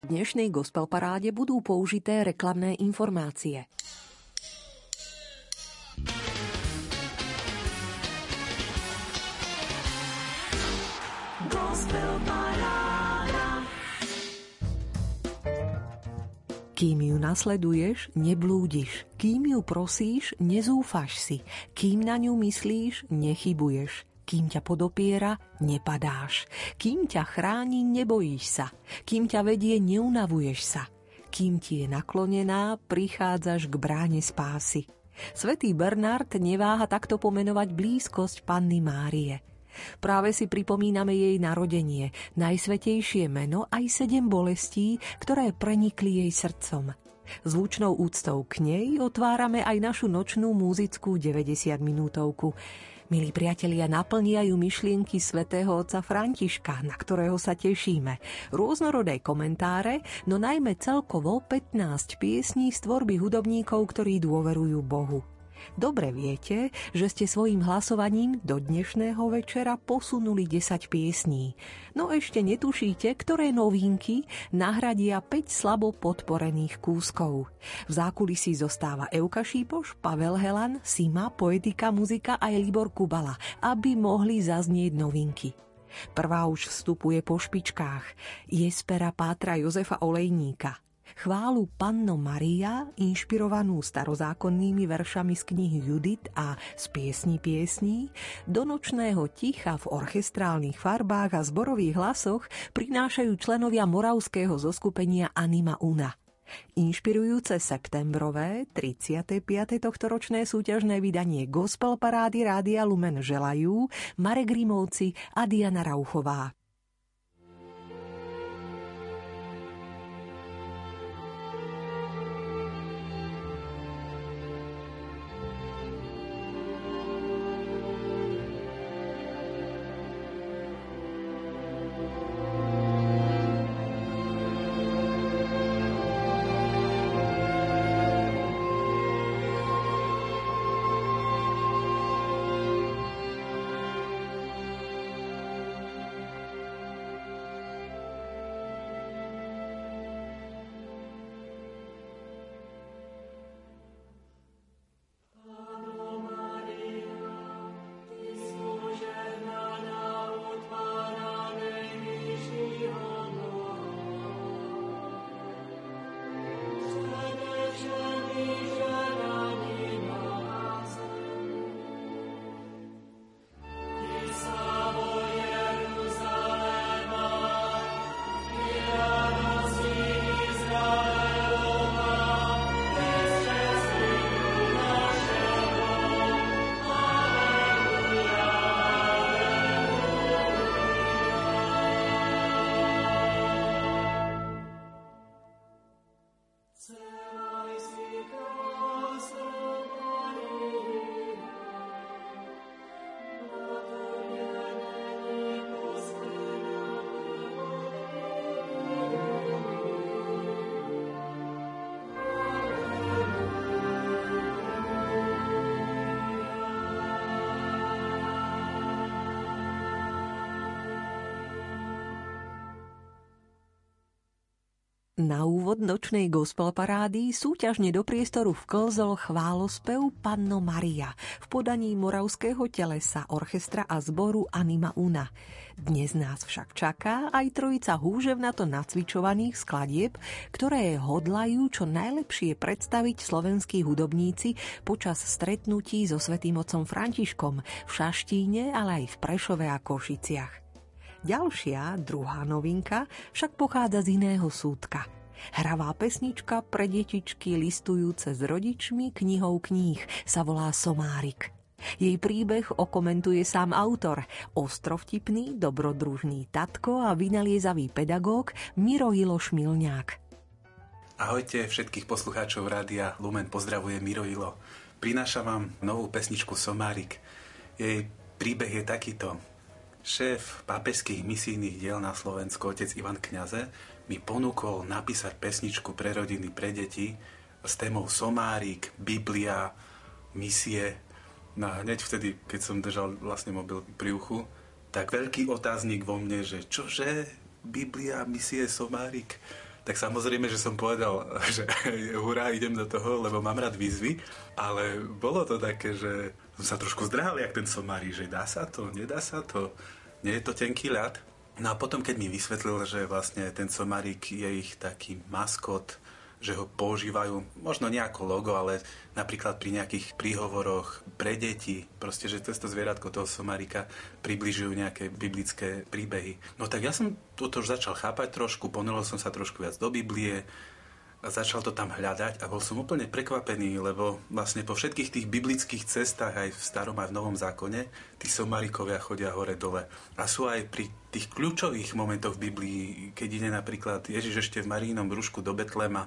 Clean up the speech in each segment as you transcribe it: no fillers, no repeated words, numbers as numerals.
V dnešnej gospel paráde budú použité reklamné informácie. Kým ju nasleduješ, neblúdiš. Kým ju prosíš, nezúfaš si. Kým na ňu myslíš, nechybuješ. Kým ťa podopiera, nepadáš. Kým ťa chráni, nebojíš sa. Kým ťa vedie, neunavuješ sa. Kým ti je naklonená, prichádzaš k bráne spásy. Svätý Bernard neváha takto pomenovať blízkosť Panny Márie. Práve si pripomíname jej narodenie, najsvätejšie meno aj 7 bolestí, ktoré prenikli jej srdcom. Zvučnou úctou k nej otvárame aj našu nočnú múzickú 90-minútovku. Milí priatelia, naplniajú myšlienky svätého otca Františka, na ktorého sa tešíme. Rôznorodé komentáre, no najmä celkovo 15 piesní z tvorby hudobníkov, ktorí dôverujú Bohu. Dobre viete, že ste svojím hlasovaním do dnešného večera posunuli 10 piesní. No ešte netušíte, ktoré novinky nahradia 5 slabo podporených kúskov. V zákulisí zostáva Euka Šípoš, Pavel Helan, Sima, Poetika, Muzika aj Libor Kubala, aby mohli zaznieť novinky. Prvá už vstupuje po špičkách. Jespera Pátra Jozefa Olejníka. Chválu Panno Maria, inšpirovanú starozákonnými veršami z knihy Judit a z piesní, do nočného ticha v orchestrálnych farbách a zborových hlasoch prinášajú členovia moravského zoskupenia Anima Una. Inšpirujúce septembrové 35. tohtoročné súťažné vydanie Gospel parády Rádia Lumen želajú Marek Rimovci a Diana Rauchová. Na úvod nočnej gospel parády súťažne do priestoru vklzol chválospev Panno Maria v podaní Moravského telesa, orchestra a zboru Anima Una. Dnes nás však čaká aj trojica húževnato nacvičovaných skladieb, ktoré hodlajú čo najlepšie predstaviť slovenskí hudobníci počas stretnutí so svätým otcom Františkom v Šaštíne, ale aj v Prešove a Košiciach. Ďalšia, druhá novinka, však pochádza z iného súdka. Hravá pesnička pre detičky listujúce s rodičmi knihou kníh sa volá Somárik. Jej príbeh okomentuje sám autor, ostrovtipný, dobrodružný tatko a vynaliezavý pedagóg Miro Ilo Šmilňák. Ahojte všetkých poslucháčov Rádia Lumen, pozdravuje Miro Ilo. Prinášam vám novú pesničku Somárik. Jej príbeh je takýto. Šéf pápežských misijných diel na Slovensku, otec Ivan Kňaze, mi ponúkol napísať pesničku pre rodiny, pre deti s témou Somárik, Biblia, misie. No a hneď vtedy, keď som držal vlastne mobil pri uchu, tak veľký otáznik vo mne, že čože, Biblia, misie, Somárik. Tak samozrejme, že som povedal, že hurá, idem do toho, lebo mám rád výzvy, ale bolo to také, že som sa trošku zdráhal, jak ten somári, že dá sa to, nedá sa to, nie je to tenký ľad. No a potom, keď mi vysvetlil, že vlastne ten somárik je ich taký maskot, že ho používajú možno nie ako logo, ale napríklad pri nejakých príhovoroch pre deti, proste, že cez to zvieratko toho somárika približujú nejaké biblické príbehy. No tak ja som toto už začal chápať trošku, ponoril som sa trošku viac do Biblie a začal to tam hľadať a bol som úplne prekvapený, lebo vlastne po všetkých tých biblických cestách aj v starom aj v novom zákone tí somárikovia chodia hore-dole. A sú aj pri tých kľúčových momentoch v Biblii, keď ide napríklad Ježiš ešte v Marínom brúšku do Betlema,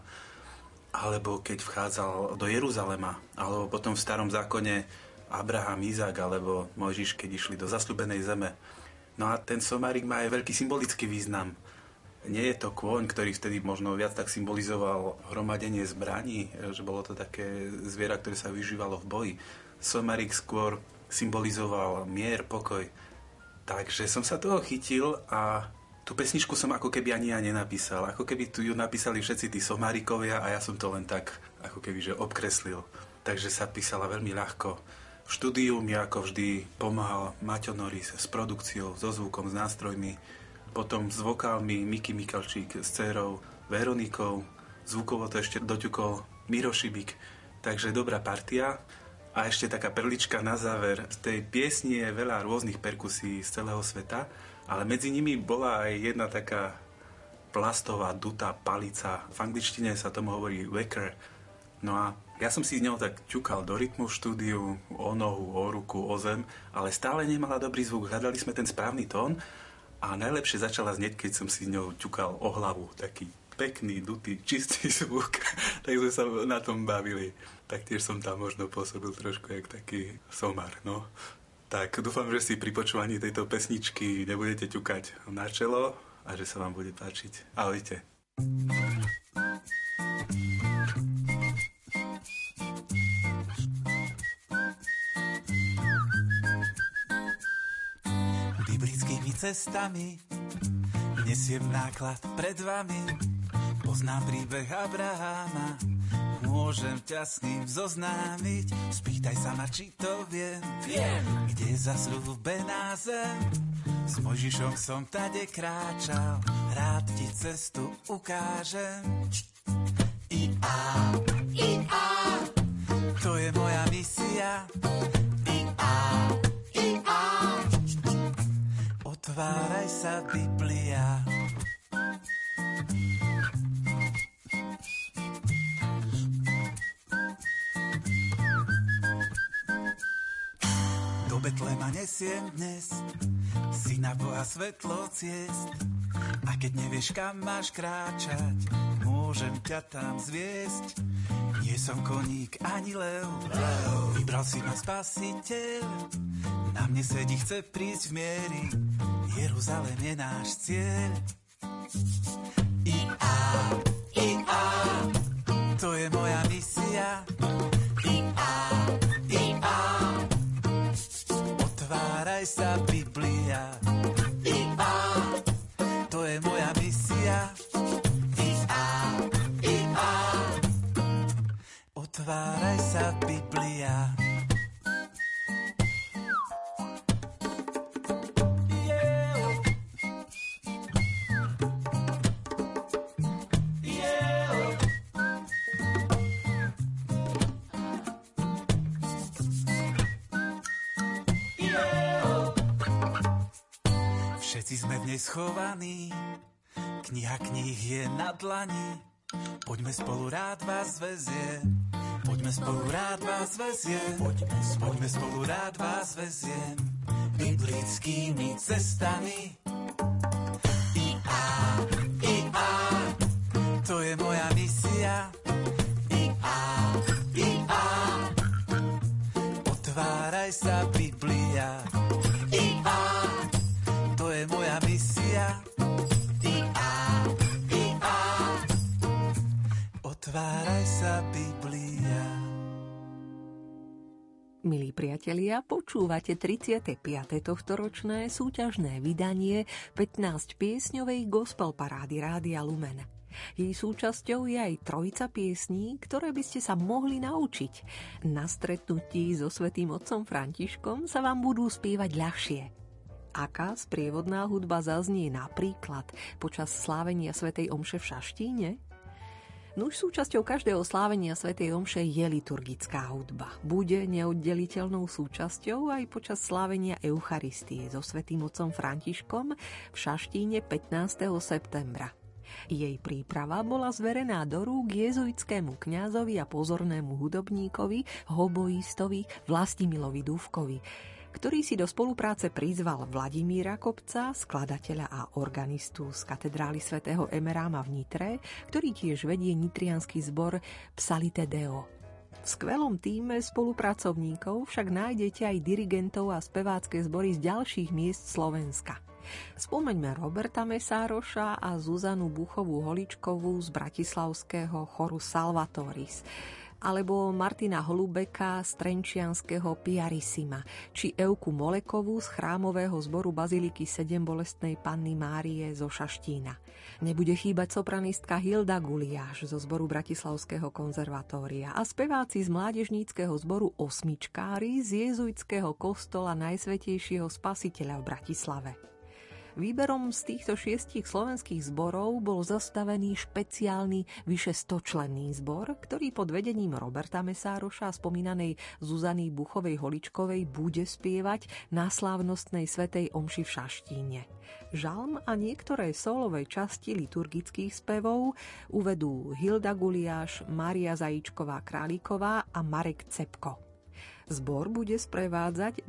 alebo keď vchádzal do Jeruzalema, alebo potom v starom zákone Abraham, Izák, alebo Mojžiš, keď išli do zasľúbenej zeme. No a ten somárik má aj veľký symbolický význam. Nie je to kôň, ktorý vtedy možno viac tak symbolizoval hromadenie zbraní, že bolo to také zviera, ktoré sa využívalo v boji. Somárik skôr symbolizoval mier, pokoj. Takže som sa toho chytil a tú pesničku som ako keby ani ja nenapísal. Ako keby tu ju napísali všetci tí somárikovia a ja som to len tak ako keby že obkreslil. Takže sa písala veľmi ľahko. V štúdiu mi ako vždy pomáhal Maťo Noris s produkciou, so zvukom, s nástrojmi. Potom s vokálmi Miky Mikalčík s dcérou Veronikou. Zvukovo to ešte doťukol Miro Šibik. Takže dobrá partia. A ešte taká perlička na záver. V tej piesni je veľa rôznych perkusí z celého sveta, ale medzi nimi bola aj jedna taká plastová, dutá palica. V angličtine sa tomu hovorí wecker. No a ja som si z neho tak ťukal do rytmu v štúdiu, o nohu, o ruku, o zem, ale stále nemala dobrý zvuk. Hľadali sme ten správny tón a najlepšie začala znieť, keď som si ňou ťukal o hlavu. Taký pekný, dutý, čistý zvuk. Tak sme sa na tom bavili. Taktiež som tam možno pôsobil trošku jak taký somár, no. Tak dúfam, že si pri počúvaní tejto pesničky nebudete ťukať na čelo a že sa vám bude páčiť. Ahojte. Biblickými cestami nesiem náklad pred vami. Poznám príbeh Abraháma, môžem ťa s ním zoznámiť. Spýtaj sa ma, či to viem. Kde je zasľúbená zem. S Mojžišom som tade kráčal, rád ti cestu ukážem. I-a, to je moja misia. I-a, otváraj sa, Biblia. Do Betlema nesiem dnes syna Boha svetlo ciest. A keď nevieš, kam máš kráčať, môžem ťa tam zviesť. Nie som koník ani lev, vybral si ma Spasiteľ. Na mne sedí, chce prísť v miery, Jeruzalém je náš cieľ. I-a, to je moja misia. I-a, otváraj sa, Biblia. I-a, to je moja misia. I-a, otváraj sa, Biblia. Všetci sme v nej schovaní, kniha kníh je na dlani. Poďme spolu, rád vás veziem. Poďme spolu, rád vás veziem. Poďme spolu, rád vás veziem. Biblickými cestami. I-a, to je moja misia. I-a, otváraj sa, Biblia. I-a, to je moja misia. I-a, otváraj sa, Biblia. Milí priatelia, počúvate 35. tohtoročné súťažné vydanie 15 piesňovej gospel parády Rádia Lumen. Jej súčasťou je aj trojica piesní, ktoré by ste sa mohli naučiť. Na stretnutí so svätým otcom Františkom sa vám budú spievať ľahšie. Aká sprievodná hudba zaznie napríklad počas slávenia svätej omše v Šaštíne? Nuž súčasťou každého slávenia svätej omše je liturgická hudba. Bude neoddeliteľnou súčasťou aj počas slávenia Eucharistie so svätým otcom Františkom v Šaštíne 15. septembra. Jej príprava bola zverená do rúk jezuitskému kňazovi a pozornému hudobníkovi, hoboistovi Vlastimilovi Dúfkovi, ktorý si do spolupráce prizval Vladimíra Kopca, skladateľa a organistu z katedrály svätého Emeráma v Nitre, ktorý tiež vedie nitriansky zbor Psalite Deo. V skvelom tíme spolupracovníkov však nájdete aj dirigentov a spevácké zbory z ďalších miest Slovenska. Spomeňme Roberta Mesároša a Zuzanu Buchovú-Holičkovú z bratislavského choru Salvatoris, alebo Martina Holubeka z trenčianskeho Piarissima, či Evku Molekovú z chrámového zboru Baziliky 7 bolestnej Panny Márie zo Šaštína. Nebude chýbať sopranistka Hilda Guliáš zo zboru Bratislavského konzervatória a speváci z mládežníckeho zboru Osmičkári z jezuitského kostola Najsvätejšieho Spasiteľa v Bratislave. Výberom z týchto 6 slovenských zborov bol zostavený špeciálny vyše 100-členný zbor, ktorý pod vedením Roberta Mesároša a spomínanej Zuzany Buchovej-Holičkovej bude spievať na slávnostnej svätej omši v Šaštíne. Žalm a niektoré sólové časti liturgických spevov uvedú Hilda Guliáš, Mária Zajíčková-Králiková a Marek Cepko. Zbor bude sprevádzať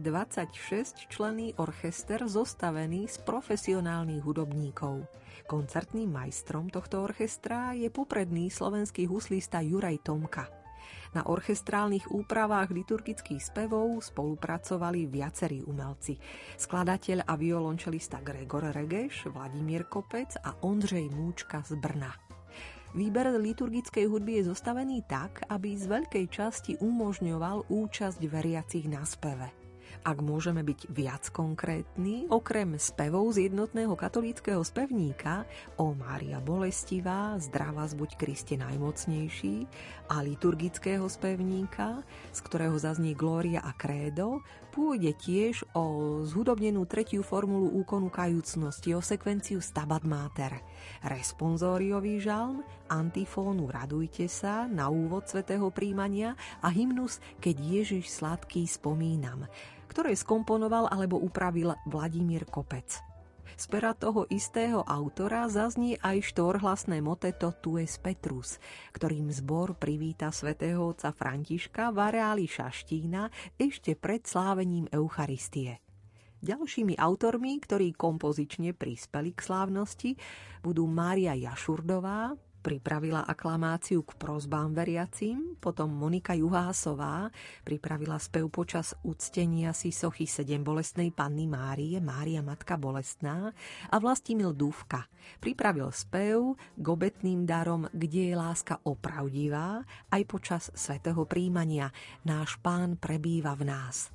26-členný orchester zostavený z profesionálnych hudobníkov. Koncertným majstrom tohto orchestra je popredný slovenský huslista Juraj Tomka. Na orchestrálnych úpravách liturgických spevov spolupracovali viacerí umelci. Skladateľ a violončelista Gregor Regeš, Vladimír Kopec a Ondřej Múčka z Brna. Výber liturgickej hudby je zostavený tak, aby z veľkej časti umožňoval účasť veriacich na speve. Ak môžeme byť viac konkrétni, okrem spevov z jednotného katolíckeho spevníka O Mária bolestivá, Zdravá zbuď Kriste najmocnejší a liturgického spevníka, z ktorého zaznie Glória a Krédo, pôjde tiež o zhudobnenú tretiu formulu úkonu kajúcnosti, o sekvenciu Stabat Mater, responsóriový žalm, antifónu Radujte sa na úvod svätého príjmania a hymnus Keď Ježiš sladký spomínam, ktoré skomponoval alebo upravil Vladimír Kopec. Z pera toho istého autora zaznie aj štvorhlasné moteto Tu es Petrus, ktorým zbor privíta svätého otca Františka v areáli Šaštína ešte pred slávením Eucharistie. Ďalšími autormi, ktorí kompozične prispeli k slávnosti, budú Mária Jašurdová, pripravila aklamáciu k prosbám veriacim, potom Monika Juhásová pripravila spev počas uctenia si sochy 7 bolestnej Panny Márie, Mária Matka bolestná, a Vlastimil Dúfka pripravil spev k obetným darom Kde je láska opravdivá, aj počas svätého príjmania Náš Pán prebýva v nás.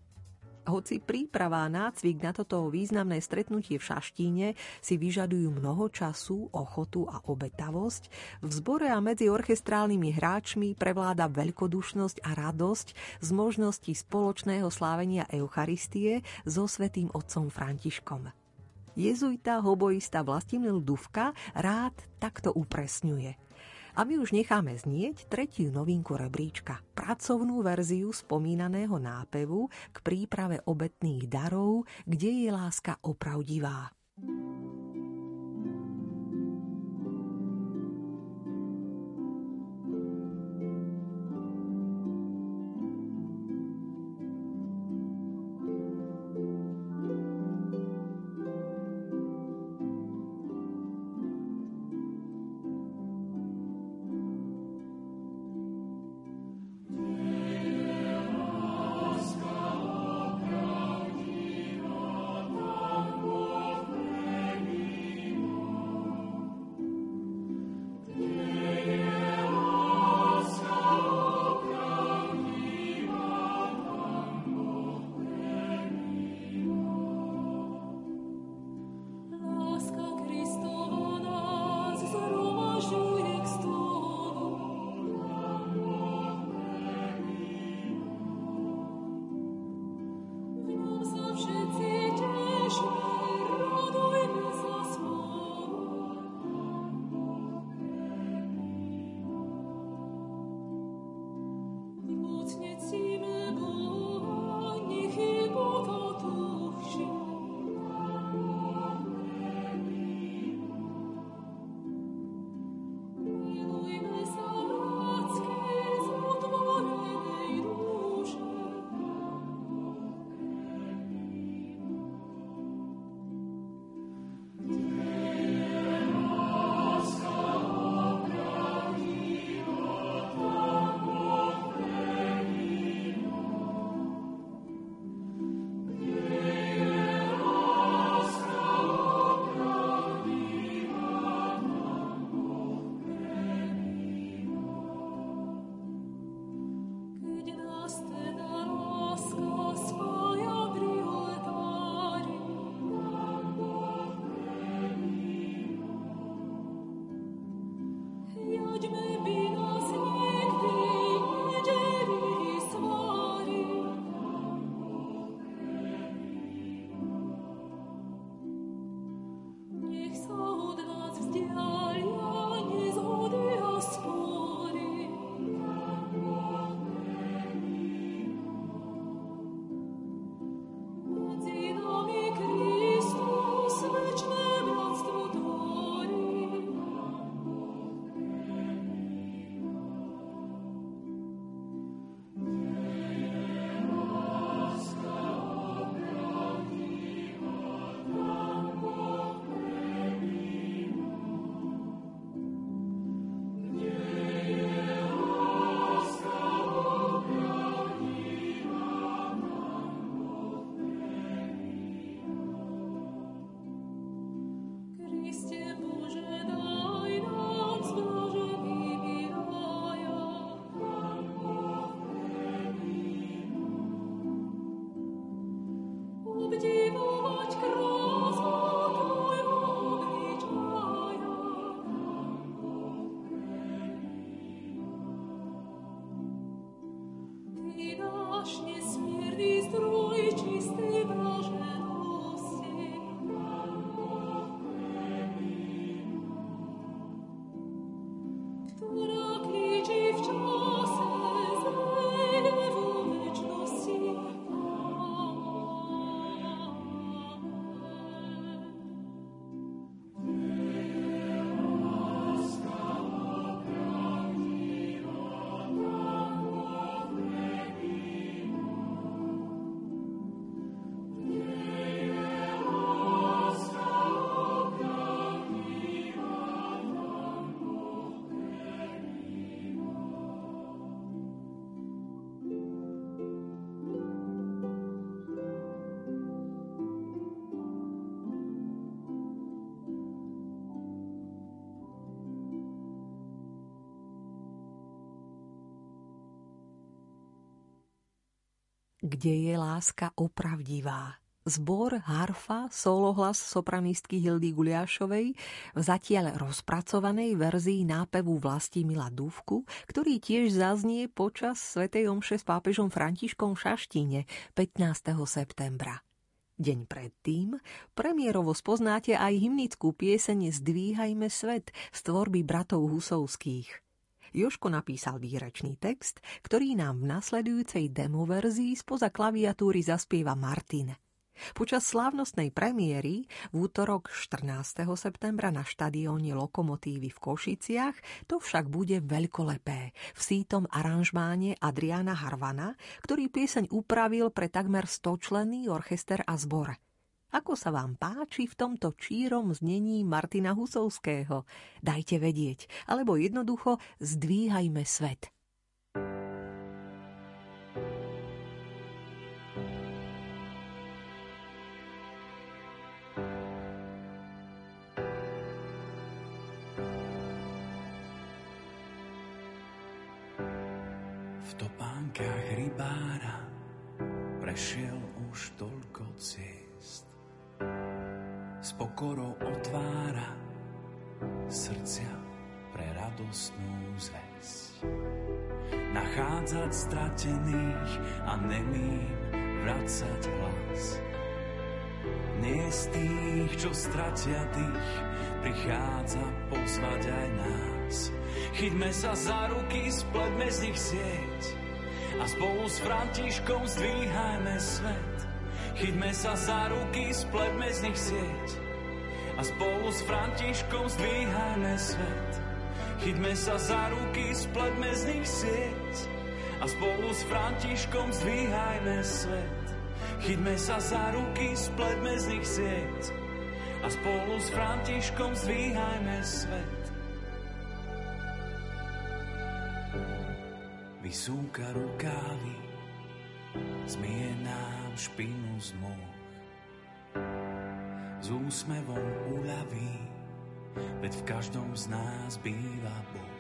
Hoci príprava a nácvik na toto významné stretnutie v Šaštíne si vyžadujú mnoho času, ochotu a obetavosť, v zbore a medzi orchestrálnymi hráčmi prevláda veľkodušnosť a radosť z možnosti spoločného slávenia Eucharistie so svätým otcom Františkom. Jezuita hoboista Vlastimil Dúfka rád takto upresňuje. A my už necháme znieť tretiu novinku rebríčka, pracovnú verziu spomínaného nápevu k príprave obetných darov Kde je láska opravdivá. Kde je láska opravdivá? Zbor harfa, solohlas sopranistky Hildy Guliášovej v zatiaľ rozpracovanej verzii nápevu Vlastimila Dúvku, ktorý tiež zaznie počas svätej omše s pápežom Františkom v Šaštíne 15. septembra. Deň predtým premiérovo spoznáte aj hymnickú pieseň Zdvíhajme svet z tvorby bratov Husovských. Jožko napísal výrečný text, ktorý nám v nasledujúcej demoverzii spoza klaviatúry zaspieva Martin. Počas slávnostnej premiéry v útorok 14. septembra na štadióne Lokomotívy v Košiciach to však bude veľkolepé v sítom aranžmáne Adriána Harvana, ktorý pieseň upravil pre takmer 100-členný orchester a zbor. Ako sa vám páči v tomto čírom znení Martina Husovského? Dajte vedieť, alebo jednoducho zdvíhajme svet. V topánkach rybára prešiel už toľko ciest. S pokorou otvára srdcia pre radostnú zvesť. Nachádzať stratených a nemým vracať hlas. Nie z tých, čo stratia tých, prichádza pozvať aj nás. Chyťme sa za ruky, spletme z nich sieť a spolu s Františkom zdvíhajme svet. Chyťme sa za ruky, spletme z nich sieť a spolu s Františkom zdvíhajme svet. Chyťme sa za ruky, spletme z nich sieť a spolu s Františkom zdvíhajme svet. Chyťme sa za ruky, spletme z nich sieť a spolu s Františkom zdvíhajme svet. Vysúka rukávy, zmije nám špinu z môh. S úsmevom uľaví, veď v každom z nás býva Boh.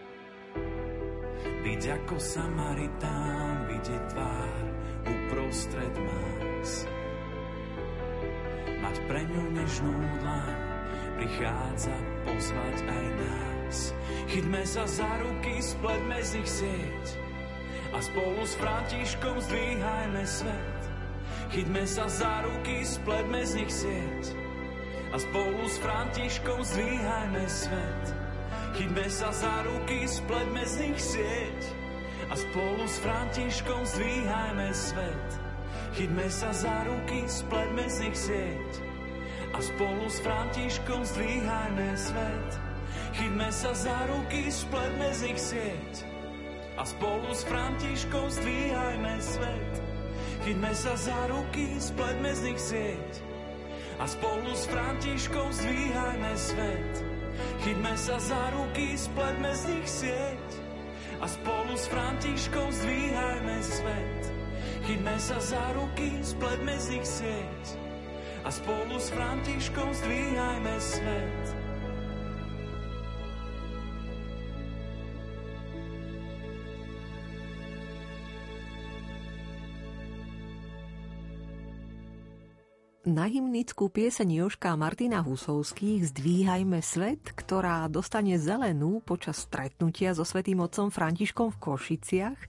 Byť ako Samaritán, vidieť tvár uprostred más. Mať pre ňu nežnú dlaň, prichádza pozvať aj nás. Chyťme sa za ruky, spletme z nich sieť a spolu s Františkom zdvíhajme svet. Chyťme sa za ruky, spletme z nich sieť a spolu s Františkom zdvíhajme svet. Chyťme sa za ruky, spletme z nich sieť a spolu s Františkom zdvíhajme svet. Chyťme sa za ruky, spletme z nich sieť a spolu s Františkom zdvíhajme svet. Chyťme sa za ruky, spletme z nich sieť a spolu s Františkom zdvíhajme svet. Chyťme sa za ruky, spletme z nich sieť a spolu s Františkom zdvíhajme svet. Chyťme sa za ruky, spletme z nich sieť a spolu s Františkom zdvíhajme svet. Chyťme sa za ruky, spletme z nich sieť a spolu s Františkom zdvíhajme svet. Na hymnickú pieseň Jožka a Martina Husovských Zdvíhajme svet, ktorá dostane zelenú počas stretnutia so svätým otcom Františkom v Košiciach,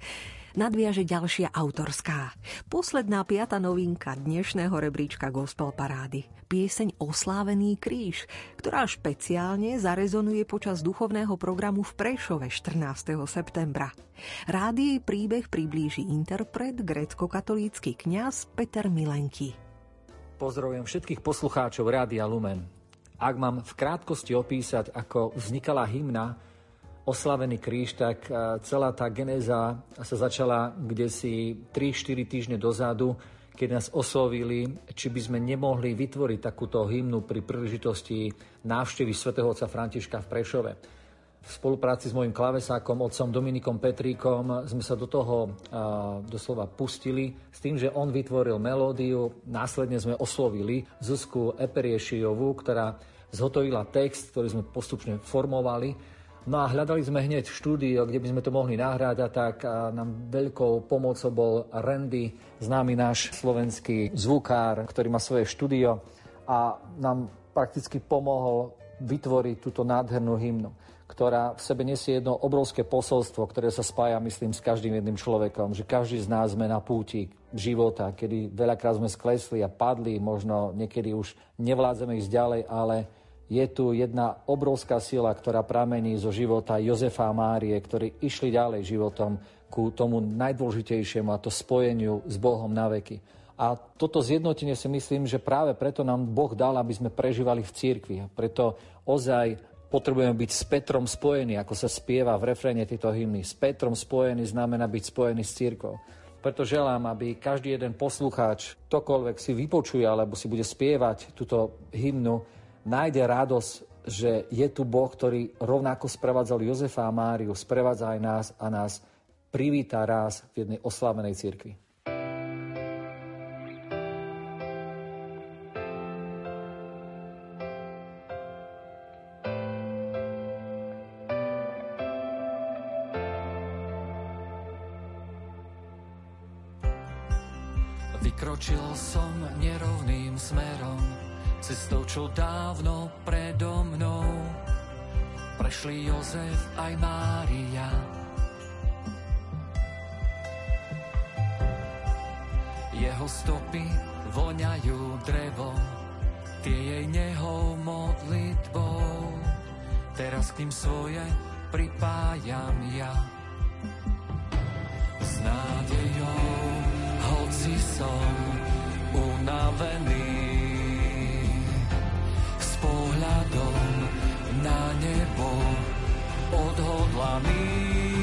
Nadviaže ďalšia autorská. Posledná 5. novinka dnešného rebríčka Gospel Parády. Pieseň Oslávený kríž, ktorá špeciálne zarezonuje počas duchovného programu v Prešove 14. septembra. Rád jej príbeh priblíži interpret, grécko-katolícky kňaz Peter Milenky. Pozdravujem všetkých poslucháčov Rádia Lumen. Ak mám v krátkosti opísať, ako vznikala hymna Oslávený kríž, tak celá tá genéza sa začala kdesi 3-4 týždne dozadu, keď nás oslovili, či by sme nemohli vytvoriť takúto hymnu pri príležitosti návštevy svätého otca Františka v Prešove. V spolupráci s mojím klavesákom, otcom Dominikom Petríkom, sme sa do toho doslova pustili s tým, že on vytvoril melódiu. Následne sme oslovili Zuzku Eperiešiovú, ktorá zhotovila text, ktorý sme postupne formovali. No a hľadali sme hneď štúdio, kde by sme to mohli nahrať, a tak nám veľkou pomocou bol Randy, známy náš slovenský zvukár, ktorý má svoje štúdio a nám prakticky pomohol vytvoriť túto nádhernú hymnu, ktorá v sebe nesie jedno obrovské posolstvo, ktoré sa spája, myslím, s každým jedným človekom, že každý z nás sme na púti života, kedy veľakrát sme sklesli a padli, možno niekedy už nevládzeme ísť ďalej, ale je tu jedna obrovská sila, ktorá pramení zo života Jozefa a Márie, ktorí išli ďalej životom ku tomu najdôležitejšiemu, a to spojeniu s Bohom na veky. A toto zjednotenie si myslím, že práve preto nám Boh dal, aby sme prežívali v cirkvi. Preto ozaj potrebujeme byť s Petrom spojení, ako sa spieva v refréne tejto hymny. S Petrom spojený znamená byť spojený s cirkvou. Preto želám, aby každý jeden poslucháč, ktokoľvek si vypočuje alebo si bude spievať túto hymnu, nájde radosť, že je tu Boh, ktorý rovnako sprevádzal Jozefa a Máriu, sprevádza aj nás a nás privíta raz v jednej oslávenej cirkvi. Vykročil som nerovným smerom, cestou, čo dávno predo mnou prešli Jozef aj Mária. Jeho stopy voňajú drevom, tie jej nehou modlitbou. Teraz k ním svoje pripájam ja. S nádejou, hoci som unavený, pohľadom na nebo odhodlaný.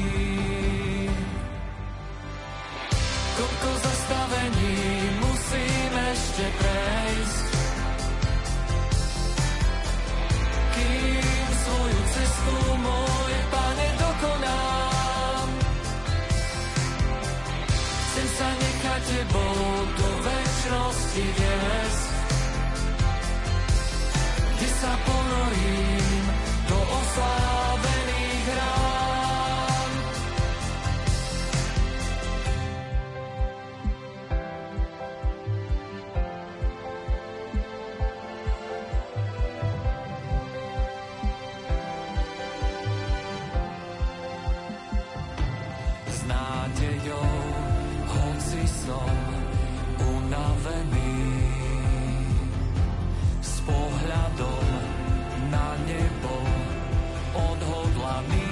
Koľko zastavení musím ešte prejsť, kým svoju cestu, môj Pane, dokonám. Chcem sa nechať Tebou do večnosti viesť, kde sa ponorím do oslávených rán. S nádejou, hoci som unavený, pohľadom na nebo odhodlaný.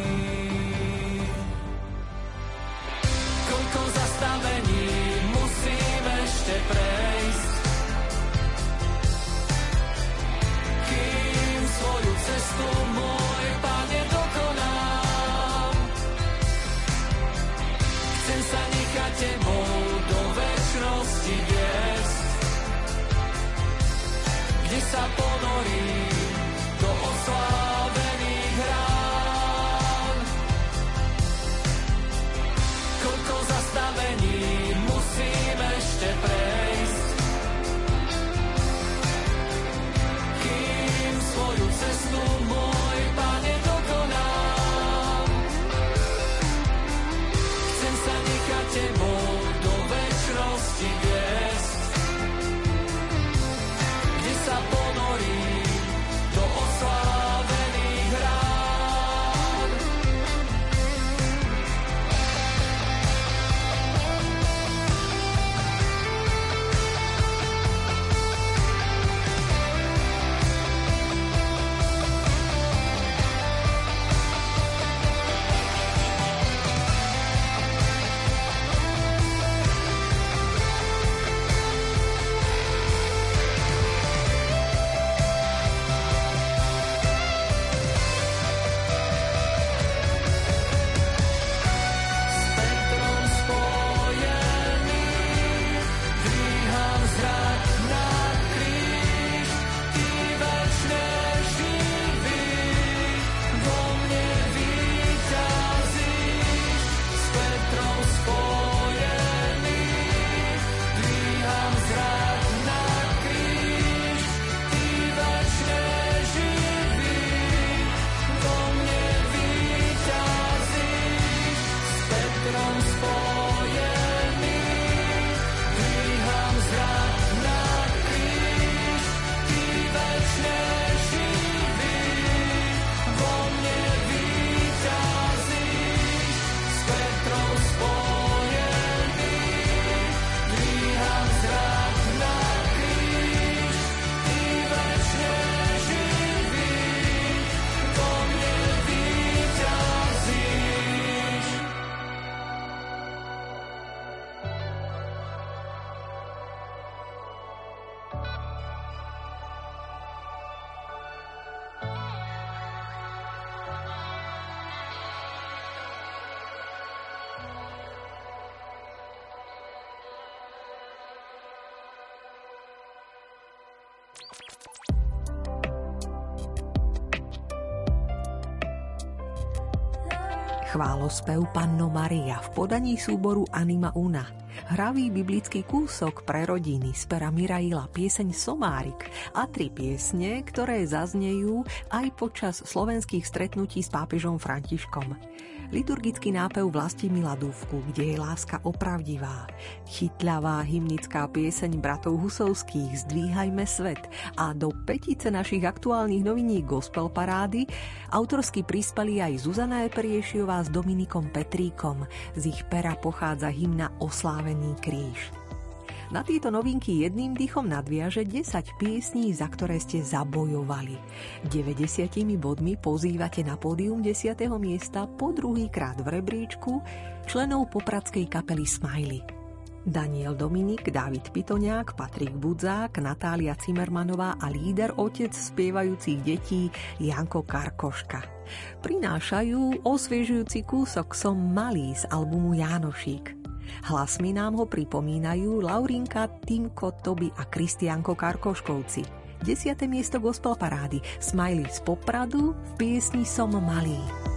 Koľko zastavení musím ešte prejsť, kým svoju cestu, môj Pane, dokonám. Chcem sa nechať Tebou do večnosti viesť, Chválospev Panno Maria v podaní súboru Anima Una. Hravý biblický kúsok pre rodiny z pera Miraila, pieseň Somárik a 3 piesne, ktoré zaznejú aj počas slovenských stretnutí s pápežom Františkom. Liturgický nápev Vlastimila Dúvku, kde je láska opravdivá. Chytľavá hymnická pieseň bratov Husovských Zdvíhajme svet a do petice našich aktuálnych noviník Gospel parády autorsky prispeli aj Zuzana Eperiešiová s Dominikom Petríkom. Z ich pera pochádza hymna Oslávený kríž. Na tieto novinky jedným dýchom nadviaže 10 piesní, za ktoré ste zabojovali. 90 bodmi pozývate na pódium 10. miesta po druhýkrát v rebríčku členov popradskej kapely Smiley. Daniel Dominik, Dávid Pitoňák, Patrik Budzák, Natália Cimmermanová a líder otec spievajúcich detí Janko Karkoška. Prinášajú osviežujúci kúsok Som malý z albumu Jánošík. Hlasmi nám ho pripomínajú Laurinka, Týmko, Toby a Kristianko Karkoškovci. 10. miesto Gospel parády Smiley z Popradu v piesni Som malý.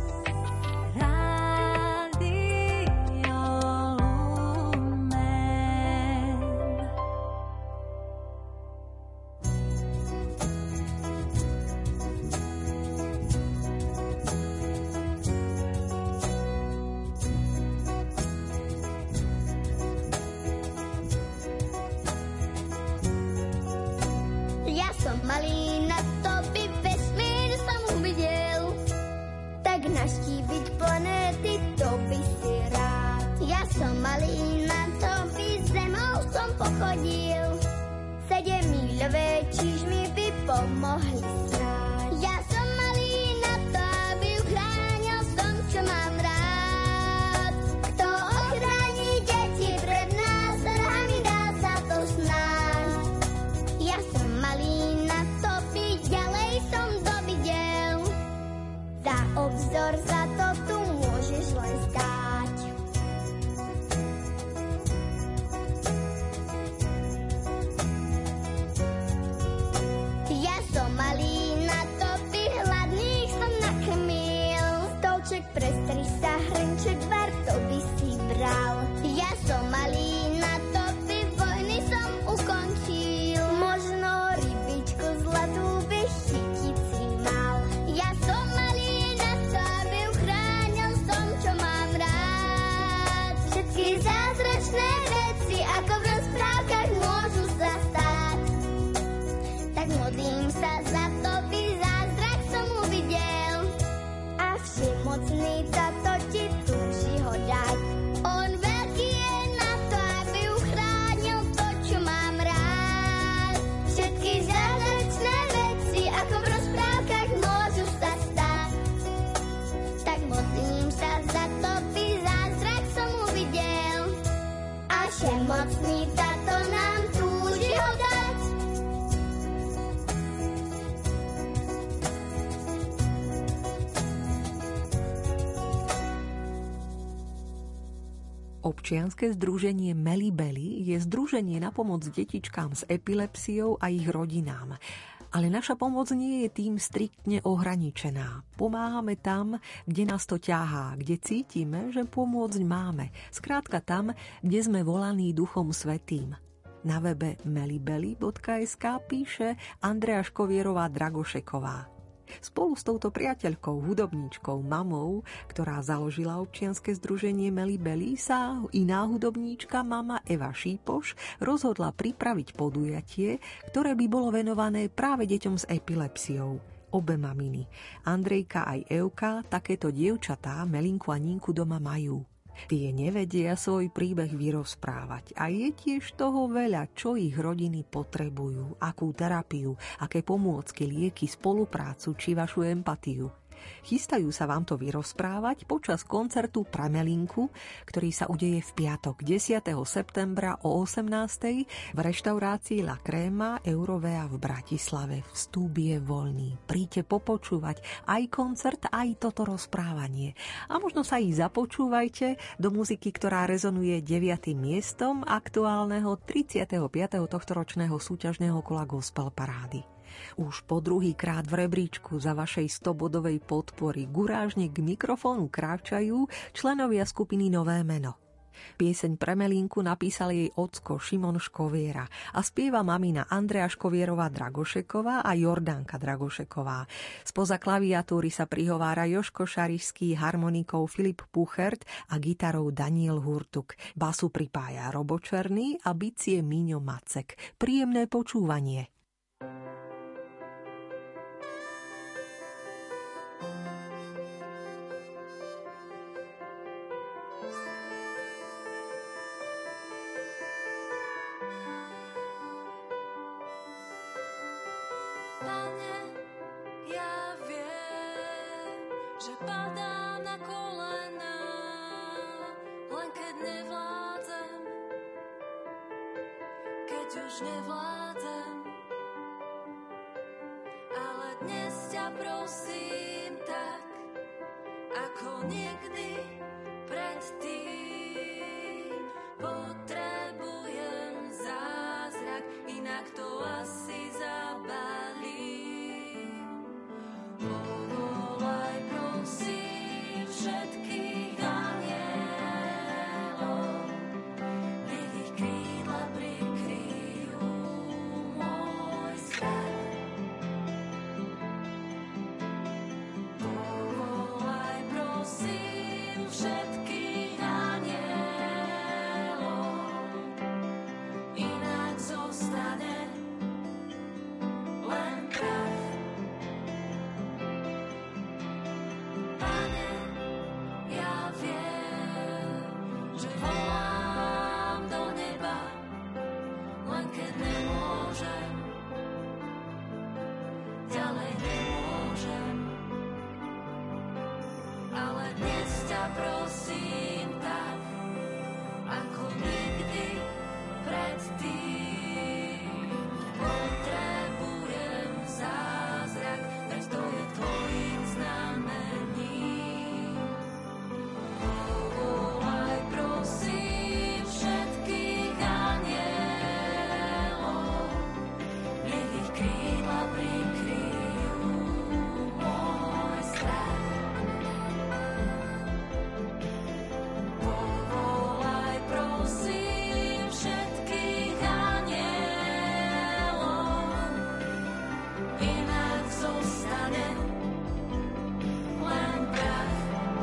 Občianske združenie Melibeli je združenie na pomoc detičkám s epilepsiou a ich rodinám. Ale naša pomoc nie je tým striktne ohraničená. Pomáhame tam, kde nás to ťahá, kde cítime, že pomôcť máme. Skrátka tam, kde sme volaní Duchom Svätým. Na webe melibeli.sk píše Andrea Škovierová Dragošeková. Spolu s touto priateľkou, hudobníčkou, mamou, ktorá založila občianske združenie Melibeli, sa iná hudobníčka, mama Eva Šípoš, rozhodla pripraviť podujatie, ktoré by bolo venované práve deťom s epilepsiou. Obe maminy, Andrejka aj Evka, takéto dievčatá Melinku a Ninku doma majú. Tie nevedia svoj príbeh vyrozprávať a je tiež toho veľa, čo ich rodiny potrebujú, akú terapiu, aké pomôcky, lieky, spoluprácu či vašu empatiu. Chystajú sa vám to vyrozprávať počas koncertu pre Melinku, ktorý sa udeje v piatok 10. septembra o 18. v reštaurácii La Créma Eurovea v Bratislave. Vstup je voľný. Príďte popočúvať aj koncert, aj toto rozprávanie. A možno sa ich započúvajte do muziky, ktorá rezonuje 9. miestom aktuálneho 35. tohtoročného súťažného kola Gospel parády. Už po druhýkrát v rebríčku za vašej 100-bodovej podpory gurážne k mikrofónu kráčajú členovia skupiny Nové meno. Pieseň pre Melinku napísal jej ocko Šimon Škoviera a spieva mamina Andrea Škovierová Dragošeková a Jordánka Dragošeková. Spoza klaviatúry sa prihovára Joško Šarišský, harmonikou Filip Puchert a gitarou Daniel Hurtuk. Basu pripája Robo Černý a bicie Míňo Macek. Príjemné počúvanie. Pane, ja viem, že padám na kolená, len keď nevládzem, keď už nevládzem. Ale dnes ťa prosím tak, ako nikdy predtým. Potrebujem zázrak, inak to asi zabalím. Povolaj prosím všetkých anielov, nech ich krídla prikryjú môj strach. Povolaj prosím všetkých anielov, inak zostane len prach. Pane, ja viem, že volám do neba, len keď nemôžem, ďalej nemôžem. Ale dnes ťa prosím tak, ako nikdy predtým. Potrebujem zázrak, veď to je tvojim znamením. Povolaj prosím všetkých anielov, nech ich krídla prikryjú môj strach. Povolaj prosím všetkých anielov, inak zostane len prach.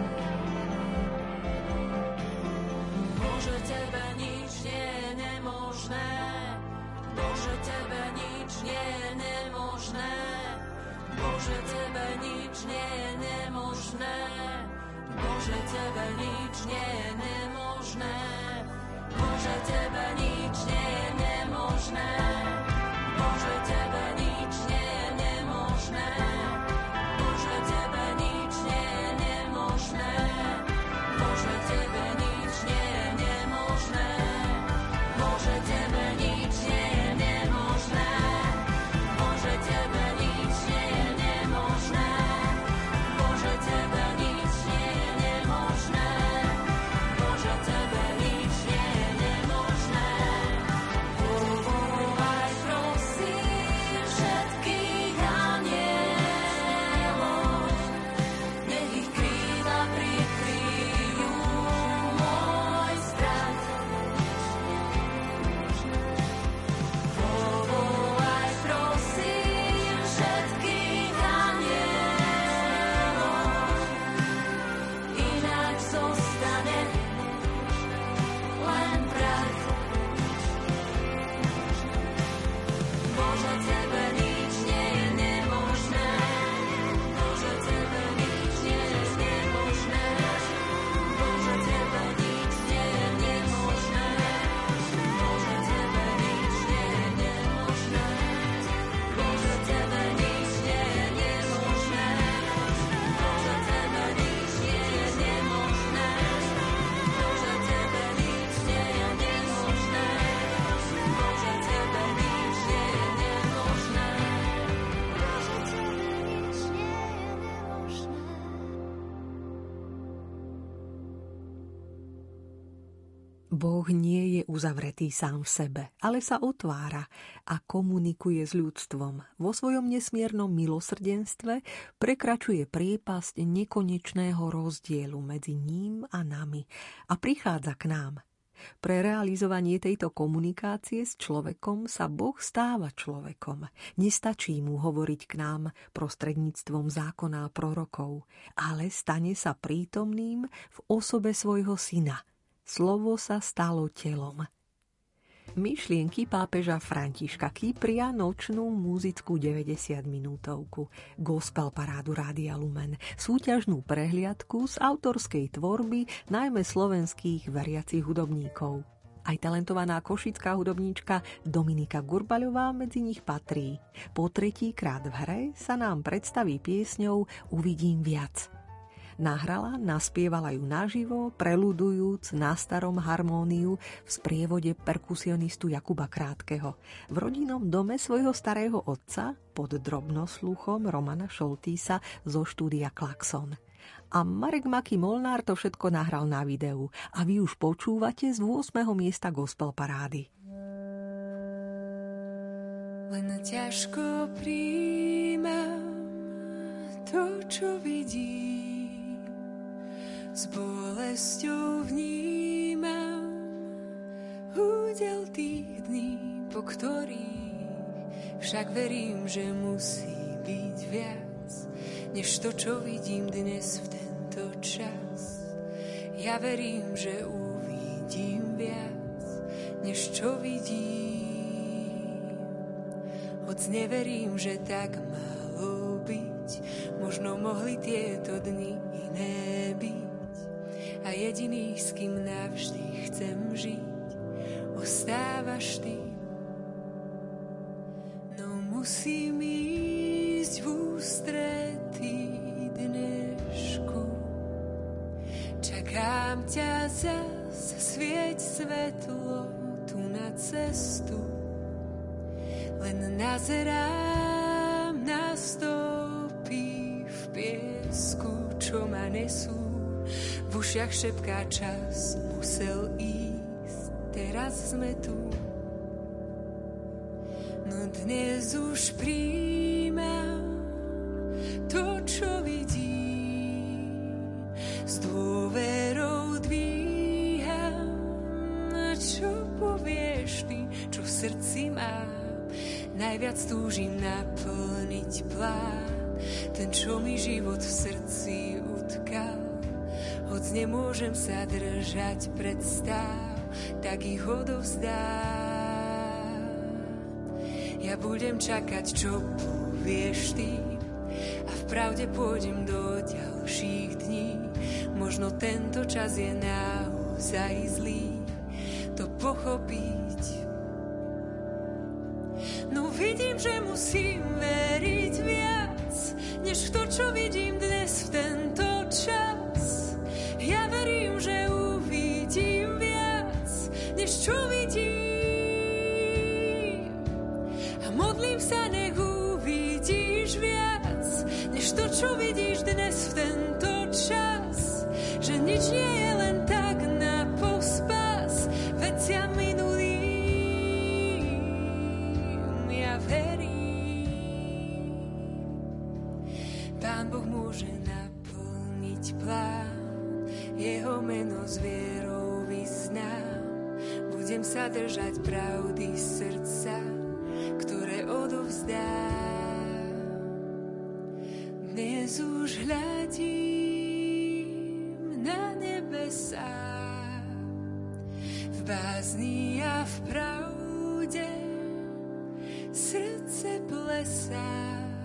Bože, tebe nič nie je nemožné, Bože, tebe nič nie je nemožné, Bože, tebe nič nie je nemožné, Bože, tebe nič nie je nemožné, Bože, tebe nič nie je nemožné, Bože, tebe nič nie je nemožné, Bože, tebe nič nie je nemožné, Bože, tebe nič nie je nemožné, Bože, tebe nič nie je nemožné, Bože, tebe nič nie je nemožné, Bože, tebe nič nie je nemožné, Bože, tebe nič nie je nemožné. Boh nie je uzavretý sám v sebe, ale sa otvára a komunikuje s ľudstvom. Vo svojom nesmiernom milosrdenstve prekračuje priepasť nekonečného rozdielu medzi ním a nami a prichádza k nám. Pre realizovanie tejto komunikácie s človekom sa Boh stáva človekom. Nestačí mu hovoriť k nám prostredníctvom zákona a prorokov, ale stane sa prítomným v osobe svojho syna. Slovo sa stalo telom. Myšlienky pápeža Františka Kypria, nočnú muzickú 90-minútovku, gospel parádu Rádia Lumen, súťažnú prehliadku z autorskej tvorby najmä slovenských veriacich hudobníkov. Aj talentovaná košická hudobníčka Dominika Gurbaľová medzi nich patrí. Po tretíkrát v hre sa nám predstaví piesňou Uvidím viac. Nahrala, naspievala ju naživo, preludujúc na starom harmóniu v sprievode perkusionistu Jakuba Krátkeho v rodinnom dome svojho starého otca pod drobnosluchom Romana Šoltýsa zo štúdia Klaxon. A Marek Maki Molnár to všetko nahral na videu a vy už počúvate z 8. miesta gospel parády. Len ťažko príjmam to, čo vidím. S bolesťou vnímam údel tých dní, po ktorých však verím, že musí byť viac, než to, čo vidím dnes v tento čas. Ja verím, že uvidím viac, než čo vidím. Hoď neverím, že tak malo byť, možno mohli tieto dni iné byť. A jediný, s kým navždy chcem žiť, ostávaš ty. No musím ísť v ústretí dnešku. Čakám ťa zas, svieť svetlo tu na cestu. Len nazerám na stopy v piesku, čo ma nesú. V ušiach šepká čas, musel ísť, teraz sme tu. No dnes už príjmam to, čo vidím. S dôverou dvíham, čo povieš ty, čo v srdci mám. Najviac túžim naplniť plán, ten, čo mi život v srdci utkal. Hoď nemôžem sa držať predstáv, tak ich odovzdám. Ja budem čakať, čo povieš ty, a v pravde pôjdem do ďalších dní. Možno tento čas je naozaj zlý, to pochopiť. No vidím, že musím veriť viac, než v to, čo vidím dnes v tento čas. Ja verím, že uvidím viac, než čo vidím. A modlím sa, nech uvidíš viac, než to, čo vidíš dnes v tento čas. Že nič nie je len tak na pospas veciam minulým. Ja verím, Pán Boh môže naplniť plán. Jeho meno s vierou vyznám. Budem sa držať pravdy srdca, ktoré odovzdám. Dnes už hľadím na nebesá, v bázni a v pravde srdce plesá.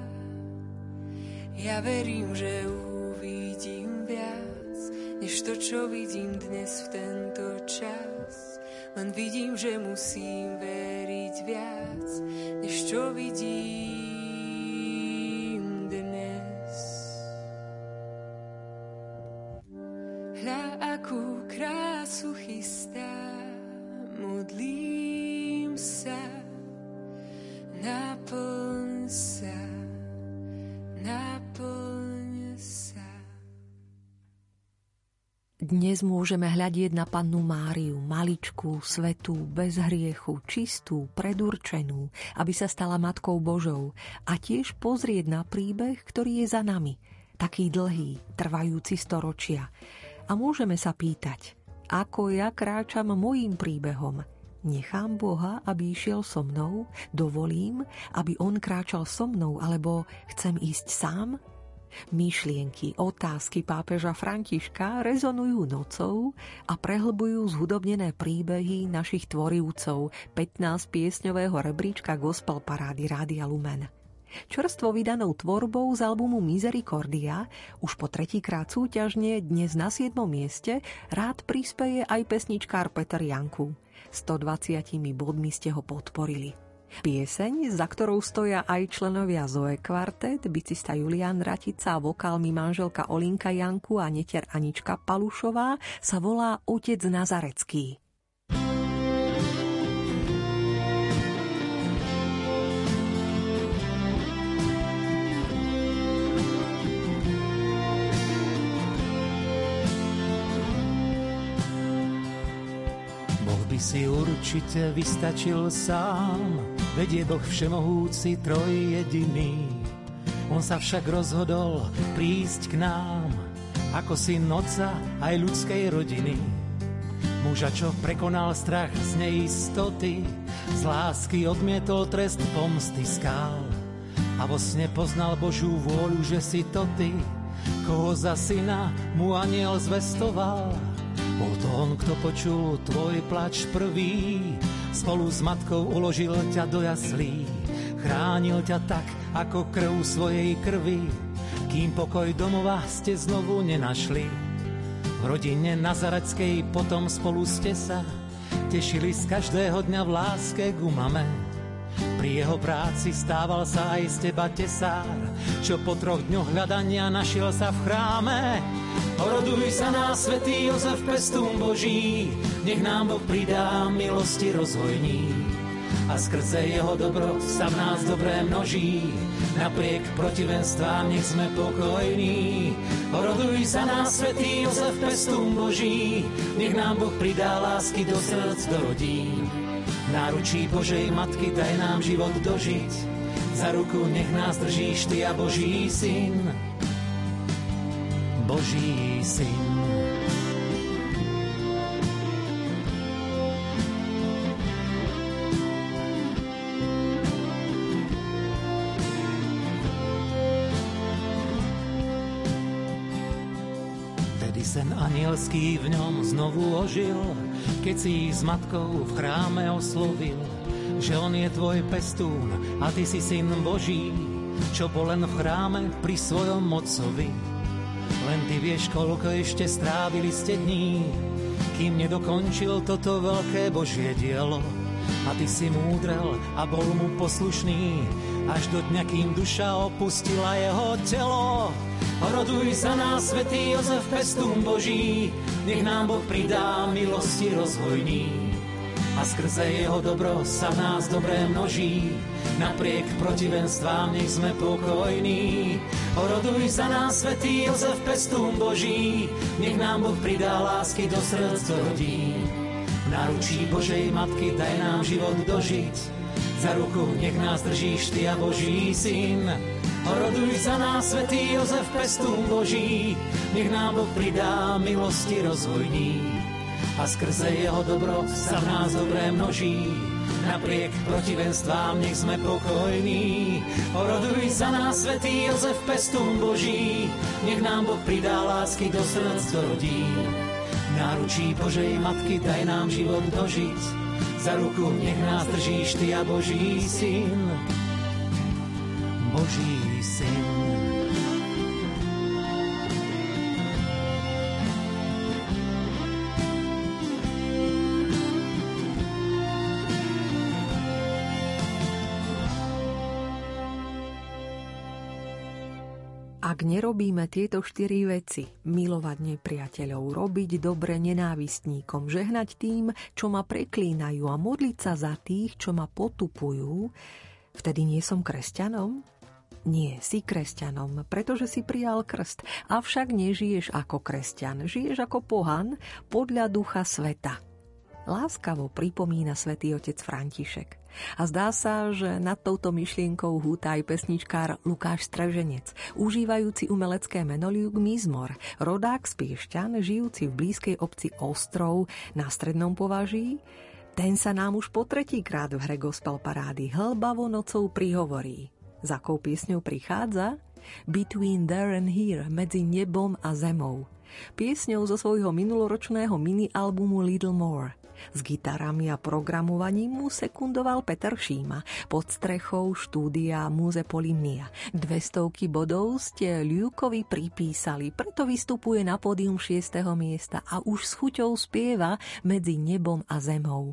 Ja verím, že uvidím viac, než to, čo vidím dnes v tento čas. Len vidím, že musím veriť viac, než čo vidím dnes. Hľa, akú krásu chystá, modlím sa, naplň sa, naplň sa. Dnes môžeme hľadieť na Pannu Máriu, maličkú, svätú, bez hriechu, čistú, predurčenú, aby sa stala Matkou Božou, a tiež pozrieť na príbeh, ktorý je za nami, taký dlhý, trvajúci storočia. A môžeme sa pýtať, ako ja kráčam mojím príbehom. Nechám Boha, aby išiel so mnou? Dovolím, aby on kráčal so mnou, alebo chcem ísť sám? Myšlienky, otázky pápeža Františka rezonujú nocou a prehlbujú zhudobnené príbehy našich tvorivcov 15-piesňového rebríčka Gospel Parády Rádia Lumen. Čerstvo vydanou tvorbou z albumu Misericordia, už po tretíkrát súťažne, dnes na 7. mieste, rád prispeje aj pesničkár Peter Janku. 120 bodmi ste ho podporili. Pieseň, za ktorou stoja aj členovia Zoe Kvartet, bicista Julián Ratica, vokálmi manželka Olinka Janku a netier Anička Palušová, sa volá Otec Nazarecký. Si určite vystačil sám, veď je Boh všemohúci trojjediný. On sa však rozhodol prísť k nám, ako syn otca aj ľudskej rodiny. Muža, čo prekonal strach z neistoty, z lásky odmietol trest pomsty skál. A vo sne poznal Božiu vôľu, že si to ty, koho za syna mu anjel zvestoval. Bol to on, kto počul tvoj plač prvý, spolu s matkou uložil ťa do jaslí. Chránil ťa tak, ako krv svojej krvi, kým pokoj domova ste znovu nenašli. V rodine Nazareckej potom spolu ste sa tešili z každého dňa v láske ku mame. Pri jeho práci stával sa aj z teba tesár, čo po 3 dňoch hľadania našiel sa v chráme. Oroduj sa nás, svätý Jozef, pestún Boží, nech nám Boh pridá milosti rozhojní. A skrze jeho dobro sa v nás dobré množí, napriek protivenstvám nech sme pokojní. Oroduj sa nás, svätý Jozef, pestún Boží, nech nám Boh pridá lásky do srdc, do rodín. V náručí Božej Matky daj nám život dožiť, za ruku nech nás držíš ty a Boží syn. Boží syn. Tedy sen anielský v ňom znovu ožil, keď si s matkou v chráme oslovil, že on je tvoj pestún a ty si syn Boží, čo bol len v chráme pri svojom otcovi. Len ty vieš, koľko ešte strávili ste dní, kým nedokončil toto veľké Božie dielo. A ty si múdrel a bol mu poslušný, až do dňa, kým duša opustila jeho telo. Oroduj za nás, svätý Jozef, pestún Boží, nech nám Boh pridá milosti rozhojní. A skrze jeho dobro sa v nás dobré množí, napriek protivenstvám nech sme pokojní. Oroduj za nás, svätý Jozef, pestún Boží, nech nám Boh pridá lásky do srdc, do rodín. V náručí Božej Matky daj nám život dožiť, za ruku nech nás držíš ty a Boží syn. Oroduj za nás, svätý Jozef, pestún Boží, nech nám Boh pridá milosti rozhojní. A skrze jeho dobro sa v nás dobré množí, napriek protivenstvám nech sme pokojní. Oroduj za nás, svätý Jozef, pestún Boží, nech nám Boh pridá lásky do srdc, do rodín. V náručí Božej Matky daj nám život dožiť, za ruku nech nás držíš ty a Boží syn. Boží syn. Ak nerobíme tieto 4 veci, milovať nepriateľov, robiť dobre nenávistníkom, žehnať tým, čo ma preklínajú a modliť sa za tých, čo ma potupujú, vtedy nie som kresťanom? Nie, si kresťanom, pretože si prijal krst, avšak nežiješ ako kresťan, žiješ ako pohan podľa ducha sveta. Láskavo pripomína svätý otec František. A zdá sa, že nad touto myšlienkou húta aj pesničkár Lukáš Streženec, užívajúci umelecké meno Ľuk Mizmor, rodák z Piešťan, žijúci v blízkej obci Ostrov na Strednom Považí. Ten sa nám už po tretíkrát v hre gospel parády hlbavo nocou prihovorí. Za akou piesňou prichádza? Between There and Here, medzi nebom a zemou. Piesňou zo svojho minuloročného mini-albumu Little More. S gitarami a programovaním mu sekundoval Peter Šíma pod strechou štúdia Múze Polymnia. 200 bodov ste Ľukovi pripísali, preto vystupuje na pódium 6. miesta a už s chuťou spieva medzi nebom a zemou.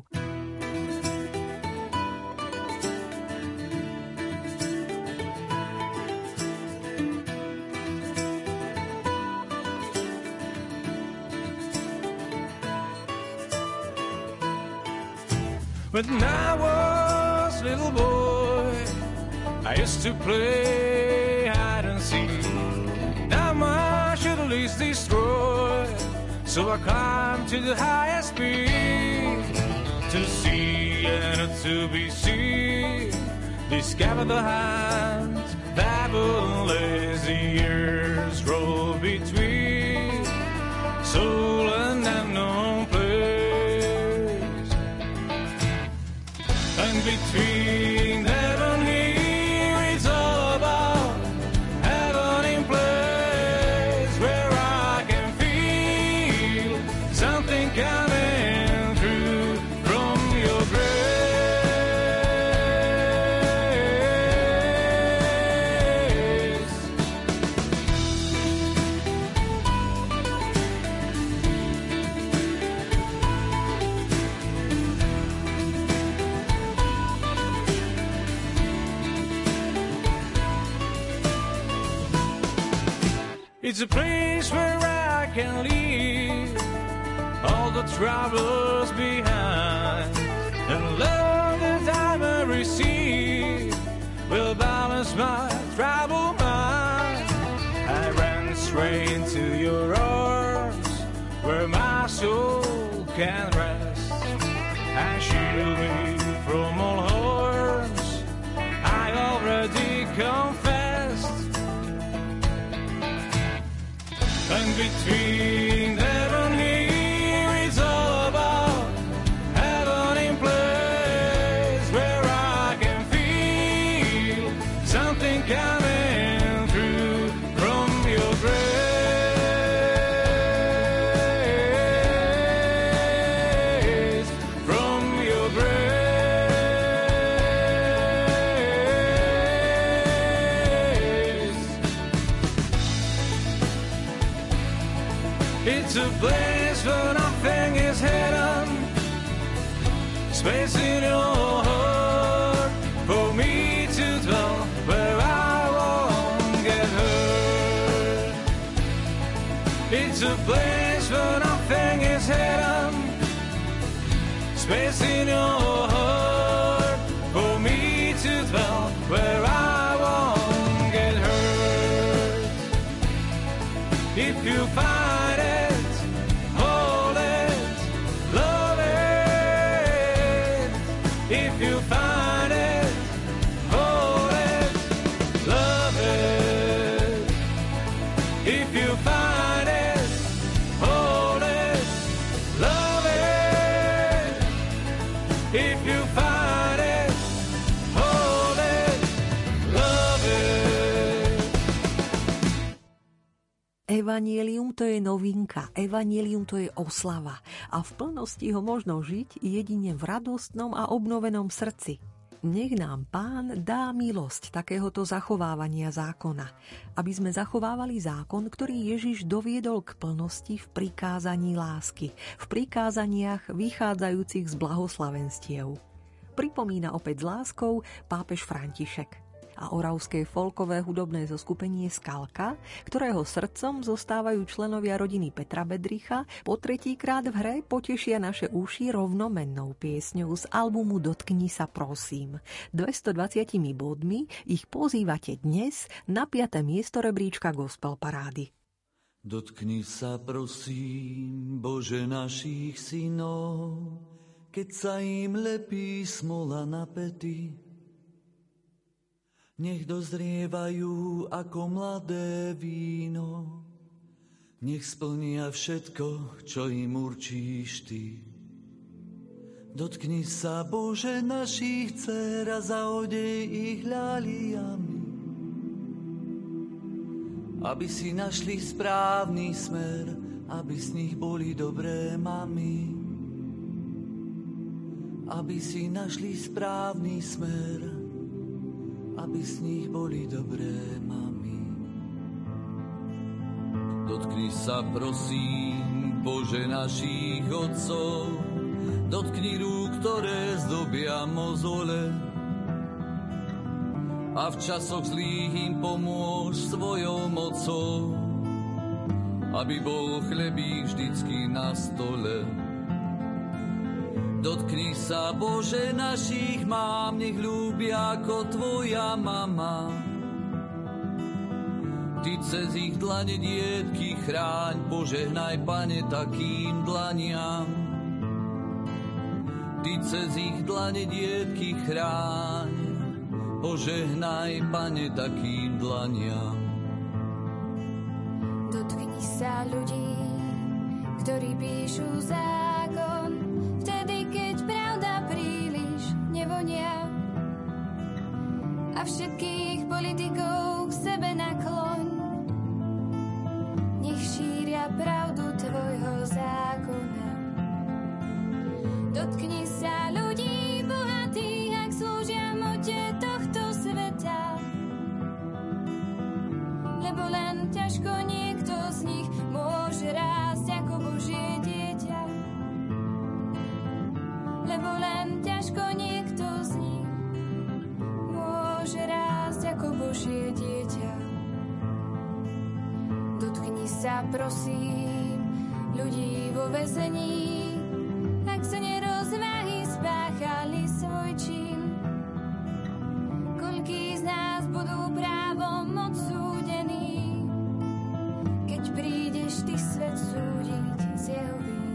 When I was a little boy, I used to play hide and seek. Now I should at least destroy, so I climbed to the highest peak to see and to be seen. Discover the hands that will lazy years roll between soul and unknown place. And between heaven here, it's all about heaven in place, where I can feel something coming through from your grace. It's a place where I can leave all the troubles behind, and love that I receive will balance my troubled mind. I ran straight to your arms, where my soul can rest, and shield me from all harms I already confessed. And between heaven here, it's all about heaven in place, where I can feel something coming through from your grace, from your grace. It's a place where nothing is hidden, space in your heart for me to dwell, where I won't get hurt. It's a place where nothing is hidden, space in your heart for me to dwell, where I won't get hurt. If you find it, hold it, love it. If you find it, hold it, love it. If you find it, hold it, love it. If you find it, hold it, love it. Evanjelium to je novinka, evanjelium to je oslava a v plnosti ho možno žiť jedine v radostnom a obnovenom srdci. Nech nám Pán dá milosť takéhoto zachovávania zákona, aby sme zachovávali zákon, ktorý Ježiš doviedol k plnosti v prikázaní lásky, v prikázaniach vychádzajúcich z blahoslavenstiev. Pripomína opäť s láskou pápež František. a oravské folkové hudobné zoskupenie Skalka, ktorého srdcom zostávajú členovia rodiny Petra Bedricha, po tretíkrát v hre potešia naše uši rovnomennou piesňou z albumu Dotkni sa prosím. 220 bodmi ich pozývate dnes na 5. miesto rebríčka Gospel parády. Dotkni sa prosím, Bože, našich synov, keď sa im lepí smola na pety. Nech dozrievajú ako mladé víno, nech splnia všetko, čo im určíš Ty. Dotkni sa, Bože, našich dcer a zaodej ich ľaliami, aby si našli správny smer, aby z nich boli dobré mamy. Aby si našli správny smer, aby z nich boli dobré mamy. Dotkni sa, prosím, Bože, našich otcov, dotkni rúk, ktoré zdobia mozole, a v časoch zlých im pomôž svojou mocou, aby bol chlebík vždycky na stole. Dotkni sa, Bože, našich mám, nech ľúbia ako Tvoja mama. Ty cez ich dlane dietky chráň, požehnaj, Pane, takým dlaniam. Ty cez ich dlane dietky chráň, požehnaj, Pane, takým dlaniam. Dotkni sa ľudí, ktorí píšu zákon, vtedy, keď pravda príliš nevonia, a všetkých politikov k sebe nakloň. Nech šíria pravdu Tvojho zákona. Dotkni sa ľudí bohatých, ak slúžia mote tohto sveta, lebo len ťažko niekto z nich môže rásť ako Božie dieťa. Lebo len ťažko niekto z nich môže rásť ako Božie dieťa. Dotkni sa, prosím, ľudí vo väzení, ak sa nerozváhy spáchali svoj čin. Koľký z nás budú právom odsúdení, keď prídeš Ty svet súdiť z jeho vín.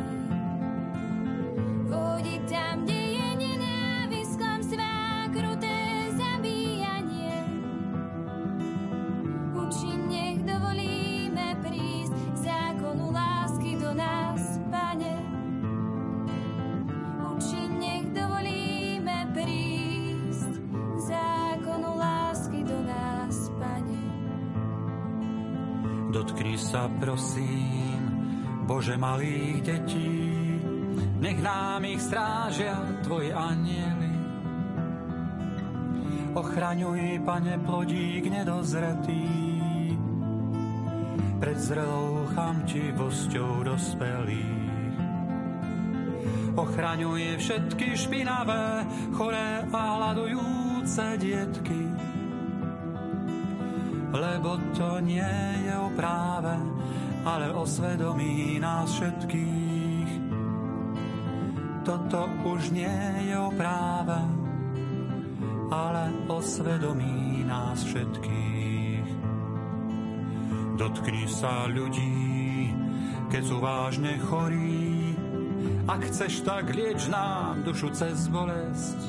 Vojdi tam, kde je nenávisť, klamstvá, kruté zabíjanie. Učin, nech dovolíme prísť k zákonu lásky do nás, Pane. Učin, nech dovolíme prísť k zákonu lásky do nás, Pane. Dotkni sa, prosím, Bože, malých detí, nech nám ich strážia Tvoji anjeli. Ochraňuj, Pane, plodík nedozretý pred zrelou chamtivosťou dospelých. Ochraňuj všetky špinavé, choré a hladujúce dietky, lebo to nie je o práve, ale o svedomí nás všetkých. Toto už nie je o práve, ale o svedomí nás všetkých. Dotkni sa ľudí, keď sú vážne chorí, ak chceš, tak lieč nám dušu cez bolesť.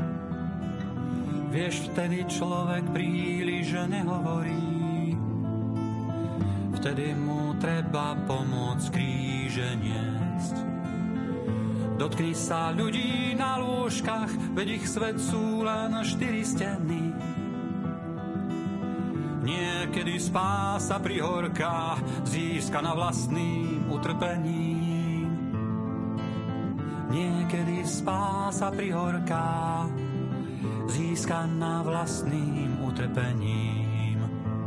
Vieš, vtedy človek príliš nehovorí, vtedy mu treba pomôcť kríže niesť. Dotkni sa ľudí na lôžkach, veď ich svet sú len 4 steny. Niekedy spása prihorká, získaná vlastným utrpením. Niekedy spása prihorká, získaná vlastným utrpením.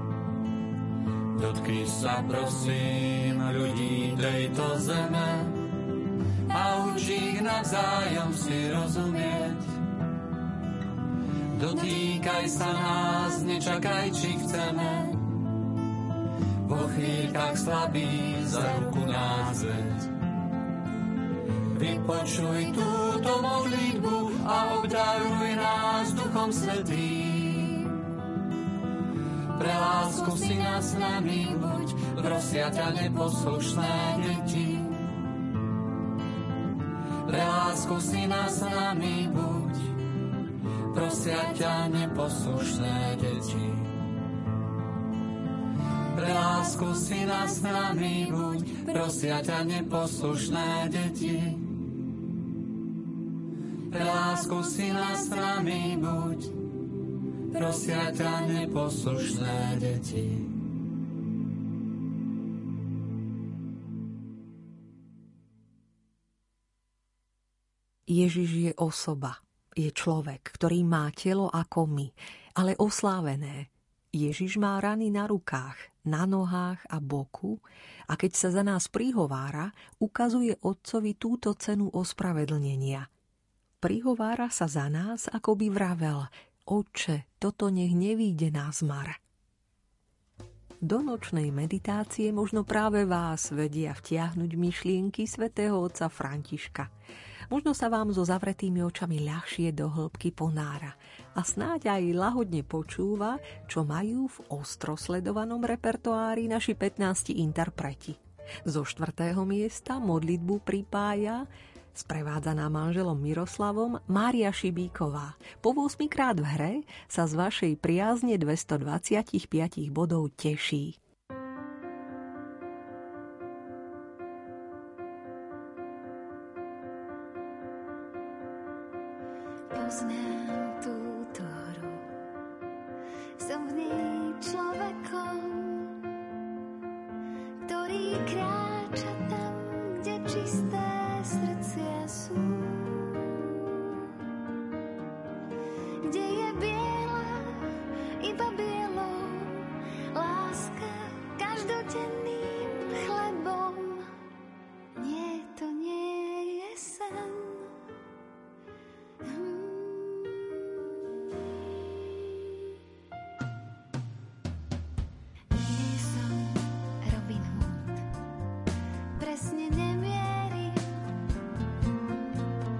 Dotkni sa, prosím, ľudí tejto zeme a učí ich navzájom si rozumieť. Dotýkaj sa nás, nečakaj, či chceme. Vo chvíľkach slabý za ruku nás veď. Vypočuj túto modlitbu a obdaruj nás Duchom Svätým. Pre lásku Syna s nami buď, prosia ťa neposlušné deti. Pre lásku Syna s nami buď, prosia ťa neposlušné deti. Pre lásku Syna s nami buď, prosia ťa neposlušné deti. Pre lásku Syna s nami buď, prosia ťa neposlušné deti. Ježiš je osoba, je človek, ktorý má telo ako my, ale oslávené. Ježiš má rany na rukách, na nohách a boku a keď sa za nás prihovára, ukazuje Otcovi túto cenu ospravedlnenia. Prihovára sa za nás, ako by vravel: Otče, toto nech nevíde na zmar. Do nočnej meditácie možno práve vás vedia vtiahnuť myšlienky svätého otca Františka. Možno sa vám so zavretými očami ľahšie do hĺbky ponára a snáď aj lahodne počúva, čo majú v ostro sledovanom repertoári naši 15 interpreti. Zo 4. miesta modlitbu pripája sprevádzaná manželom Miroslavom Mária Šibíková. Po 8 krát v hre sa z vašej priazne 225 bodov teší. Poznám túto hru, som v nej človekom, ktorý kráča tam, kde čisté srdcia sú, kde je biela, iba bielou, láska každodenným chlebom. Nie, to nie je sen. Nie som Robin Hood, presne nemierim,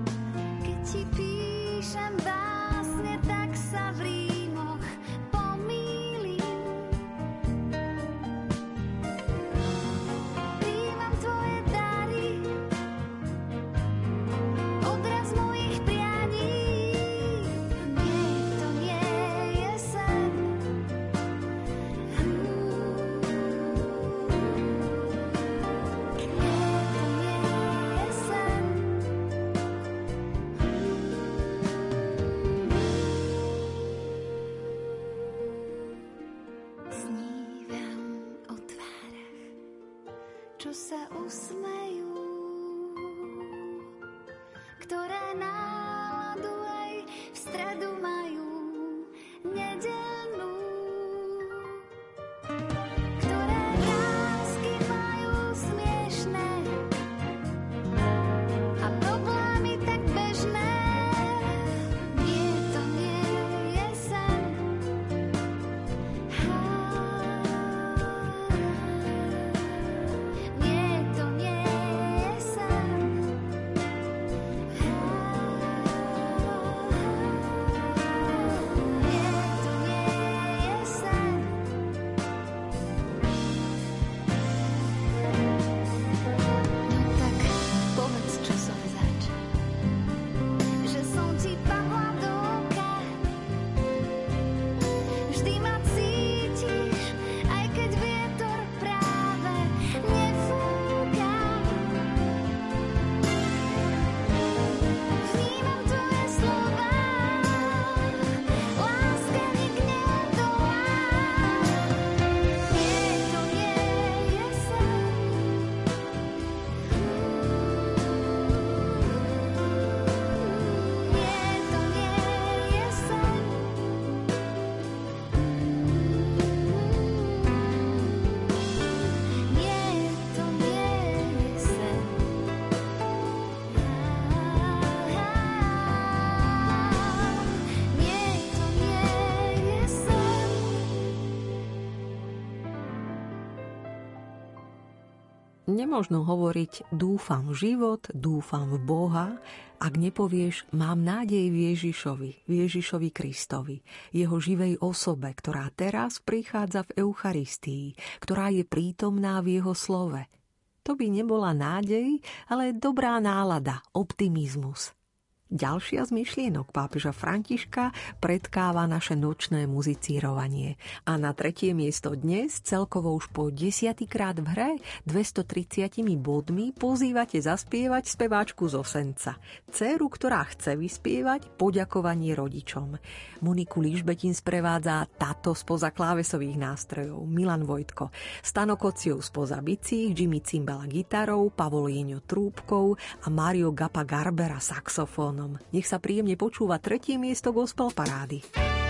Nemožno hovoriť dúfam v život, dúfam v Boha, ak nepovieš mám nádej v Ježišovi Kristovi, jeho živej osobe, ktorá teraz prichádza v Eucharistii, ktorá je prítomná v jeho slove. To by nebola nádej, ale dobrá nálada, optimizmus. Ďalšia z myšlienok pápeža Františka predkáva naše nočné muzicírovanie. A na 3. miesto dnes, celkovo už po 10. krát v hre, 230 bodmi pozývate zaspievať speváčku z Osenca. Dcéru, ktorá chce vyspievať poďakovanie rodičom. Moniku Ližbetin sprevádza Tato spoza klávesových nástrojov, Milan Vojtko, Stano Kociov spoza bicí, Jimmy Cimbala gitarou, Pavol Jeňo trúbkou a Mario Gapa Garbera saxofón. Nech sa príjemne počúva 3. miesto gospel parády.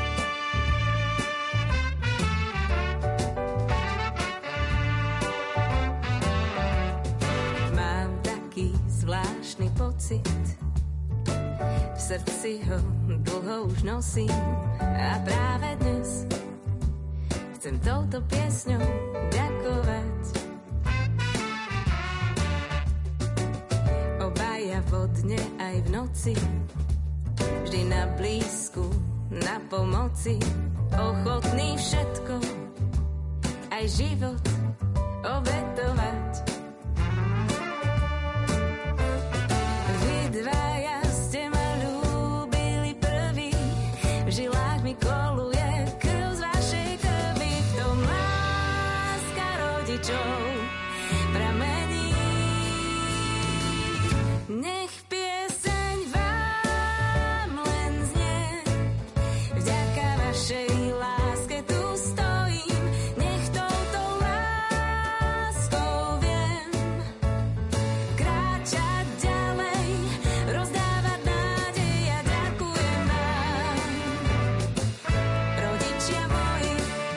Mám taký zvláštny pocit, v srdci ho dlho už nosím a práve dnes chcem touto piesňou ďakovať. Obaja vodne aj v noci, vždy na blízku, na pomoci, ochotný všetko, aj život obetovať. Vy dvaja ste ma ľúbili prvý, v žilách mi koluje krv z vašej krvi, v tom láska rodičov pramení. Nech pieseň vám len znie, vďaka vašej láske tu stojím, nech touto láskou viem kráčať ďalej, rozdávať nádej a ďakujem vám, rodičia moji.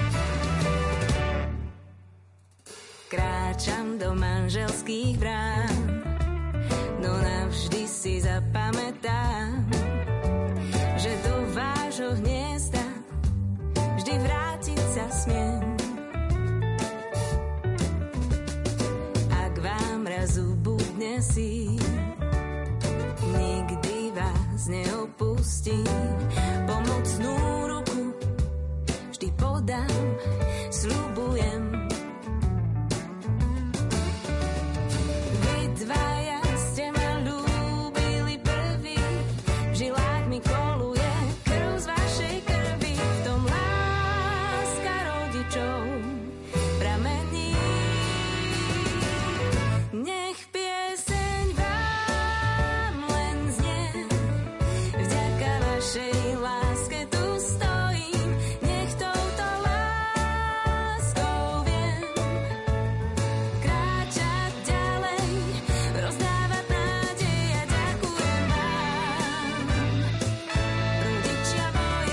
Kráčam do manželských brán, no navždy si zapamätám, že do vášho hniezda vždy vrátiť sa smiem. Ak vám raz ubudne síl, nikdy vás neopustím, pomocnú ruku vždy podám, sľubujem. Vy dvaja koluje krv z vašej krvi, v tom láska rodičov pramení. Nech pieseň vám len znie, vďaka vašej láske tu stojím, nech touto láskou viem kráčať ďalej, rozdávať nádej a ďakujem vám, rodičia moji.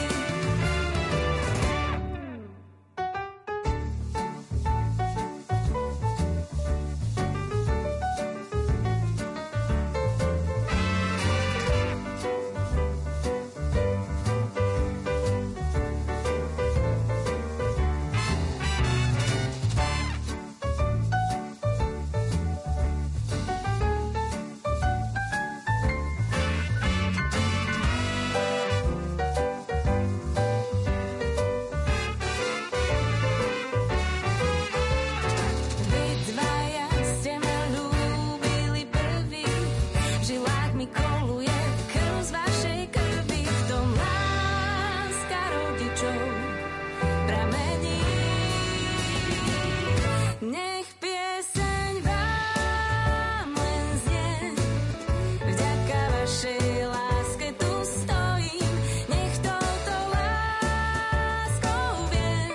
Vy dvaja ste ma ľúbili prvý, v žilách mi koluje krv z vašej krvi, v tom láska rodičov pramení. Nech pieseň vám len znie, vďaka vašej láske tu stojím, nech touto láskou viem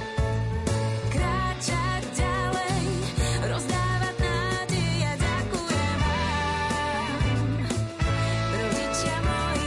kráčať ďalej, rozdávať nádej a ďakujem vám, rodičia moji.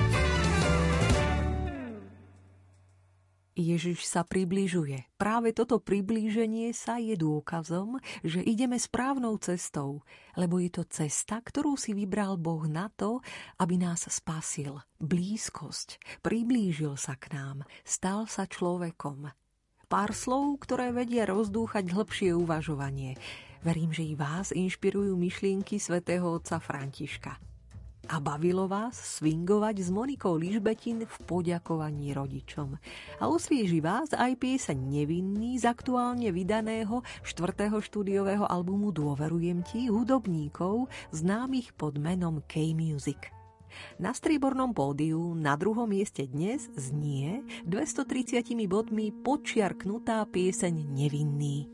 Ježiš sa približuje. Práve toto priblíženie sa je dôkazom, že ideme správnou cestou, lebo je to cesta, ktorú si vybral Boh na to, aby nás spasil. Blízkosť. Priblížil sa k nám. Stal sa človekom. Pár slov, ktoré vedia rozdúchať hlbšie uvažovanie. Verím, že i vás inšpirujú myšlienky svätého otca Františka. A bavilo vás swingovať s Monikou Ližbetin v poďakovaní rodičom. A osvieži vás aj pieseň Nevinný z aktuálne vydaného 4. štúdiového albumu Dôverujem ti hudobníkov známych pod menom K-Music. Na striebornom pódiu na 2. mieste dnes znie 230 bodmi podčiarknutá pieseň Nevinný.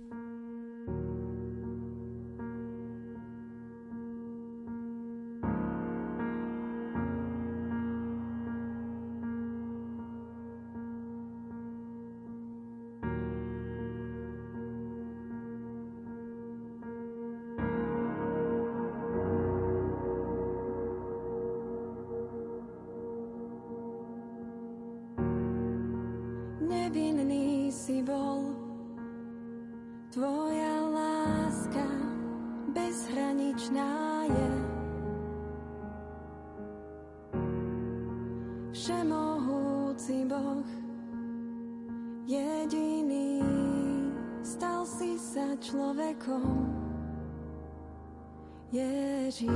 Nevinný si bol, tvoja láska bezhraničná je. Všemohúci Boh, jediný, stal si sa človekom. Ježíš,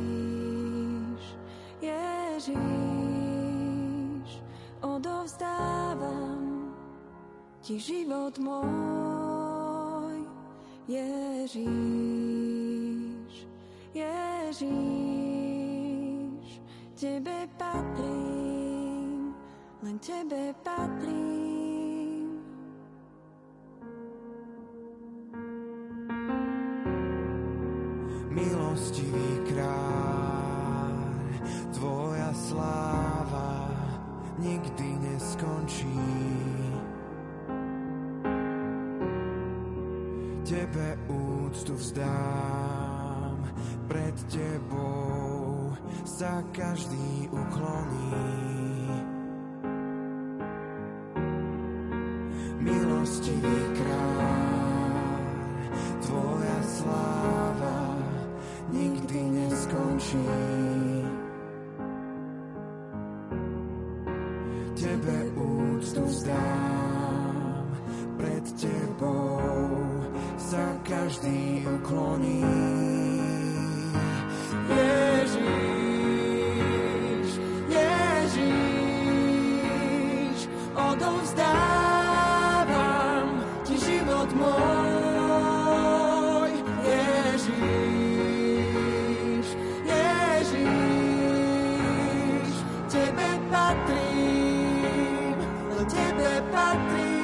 Ježíš, odovzdávam ti život môj. Ježíš, Ježíš, tebe patrím, len tebe patrím. Milostivý kráľ, tvoja sláva nikdy neskončí. Tebe úctu vzdám, pred tebou sa každý ukloní. Milostivý kráľ, tvoja sláva nikdy neskončí. Tebe úctu vzdám, pred tebou sa každý ukloní. Ježíš, Ježíš, odovzdávam ti život môj. Ježíš, Ježíš, tebe patrím, len tebe patrím.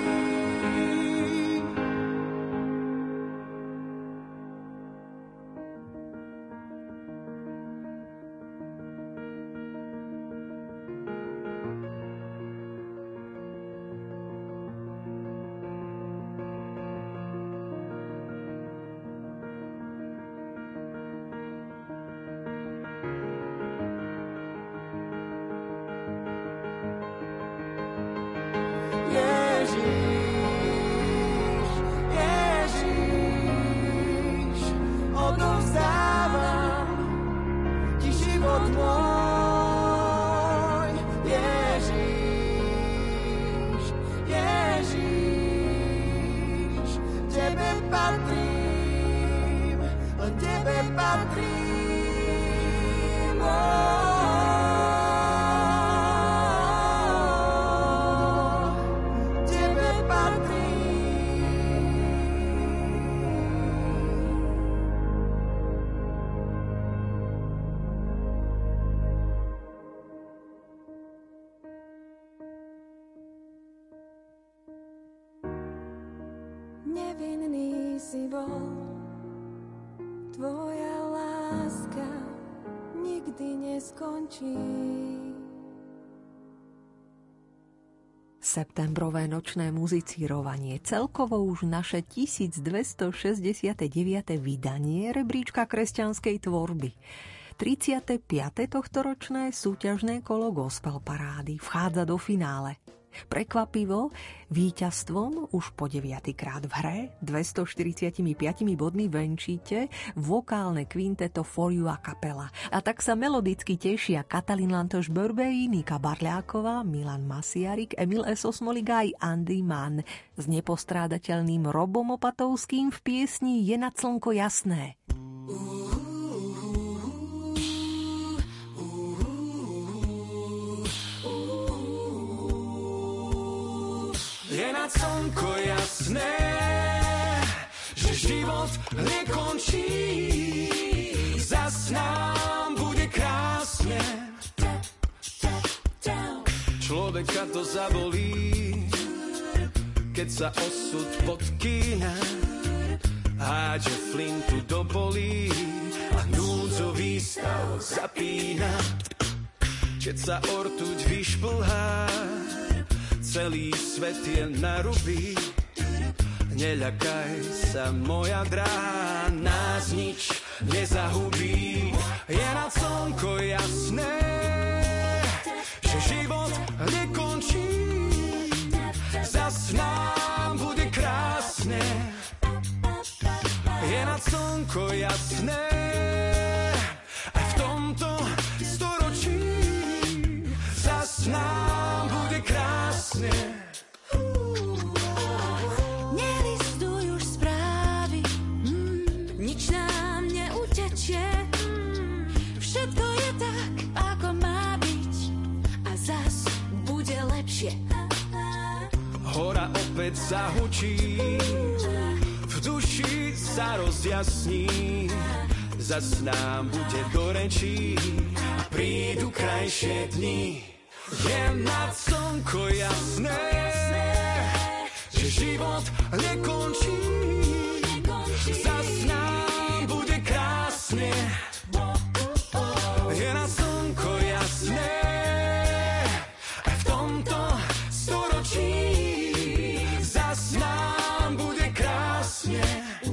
Nevinný si bol, tvoja láska nikdy neskončí. Septembrové nočné muzicírovanie, celkovo už naše 1269. vydanie rebríčka kresťanskej tvorby. 35. tohtoročné súťažné kolo gospel parády vchádza do finále. Prekvapivo, víťazstvom už po 9. krát v hre 245 bodmi venčíte vokálne kvinteto For You a kapela. A tak sa melodicky tešia Katalin Lantoš-Borbély, Nika Barľáková, Milan Masiarik, Emil S. Osmolik aj Andy Mann s nepostrádateľným Robom Opatovským v piesni Je nad slnko jasné. Je nad slnko jasné, že život nekončí, zas nám bude krásne. Človeka to zabolí, keď sa osud podkýna, hádže flintu do polí a núdzový stav zapína. Keď sa ortuť vyšplhá, celý svet je na ruby. Neľakaj sa, moja dráha, nás nič nezahubí. Je nad slnko jasné, že život nekončí, zas nám bude krásne. Je nad slnko jasné, aj v tomto storočí zas nám bude krásne. Nelistuj už správy, nič nám neutečie. Všetko je tak, ako má byť, a zas bude lepšie. Hora opäť zahučí, v duši sa rozjasní, zas nám bude do rečí a prídu krajšie dni. Je nad slnko jasné, že život nekončí, zas nám bude krásne. Je nad slnko jasné, aj v tomto storočí zas nám bude krásne.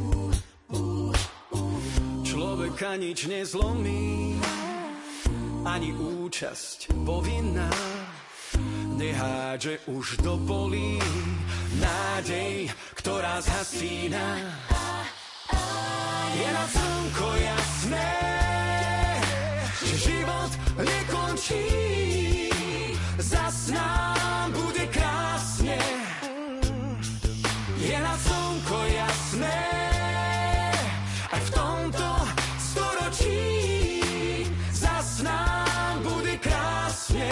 Človeka nič nezlomí, ani účasť povinná, nehádže už do polí nádej, ktorá zhasína. Je nad slnko jasné, že život nekončí, zas nám bude krásne. Je nad slnko jasné, aj v tomto storočí zas nám bude krásne.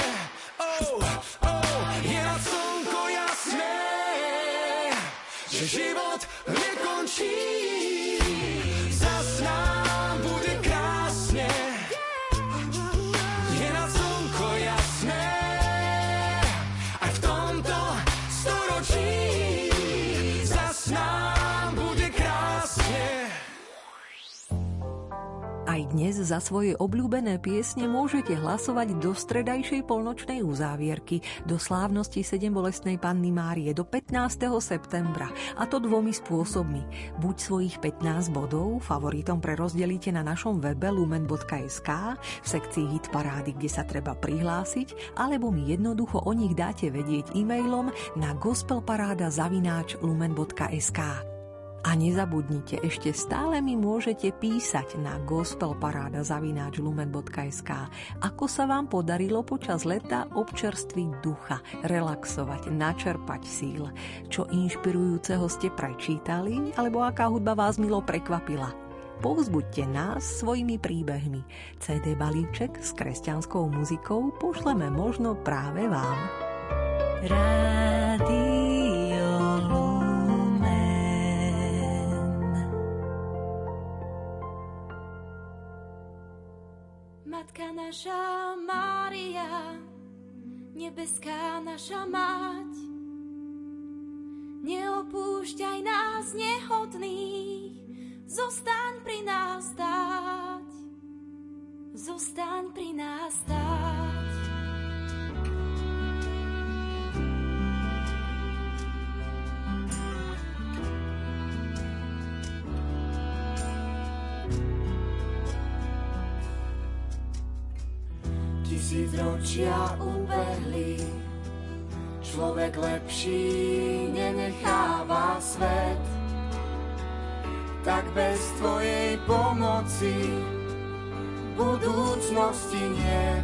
Je nad slnko jasné, že život nekončí, zas nám bude krásne. Je nad slnko jasné, aj v tomto storočí zas nám bude krásne. Aj dnes za svoje obľúbené piesne môžete hlasovať do stredajšej polnočnej uzávierky, do slávnosti Sedembolestnej Panny Márie do 15. septembra. A to dvomi spôsobmi. Buď svojich 15 bodov favoritom prerozdelíte na našom webe lumen.sk v sekcii Hit parády, kde sa treba prihlásiť, alebo mi jednoducho o nich dáte vedieť e-mailom na gospelparáda@lumen.sk. A nezabudnite, ešte stále mi môžete písať na gospelparáda@lumen.sk, ako sa vám podarilo počas leta občerstviť ducha, relaxovať, načerpať síl, čo inšpirujúceho ste prečítali, alebo aká hudba vás milo prekvapila. Povzbuďte nás svojimi príbehmi. CD balíček s kresťanskou muzikou pošleme možno práve vám. Rádio Matka naša Mária, nebeská naša mať, neopúšťaj nás nehodných, zostaň pri nás stáť, zostaň pri nás stáť. Tisícročia ubehli, človek lepší nenecháva svet. Tak bez tvojej pomoci budúcnosti niet.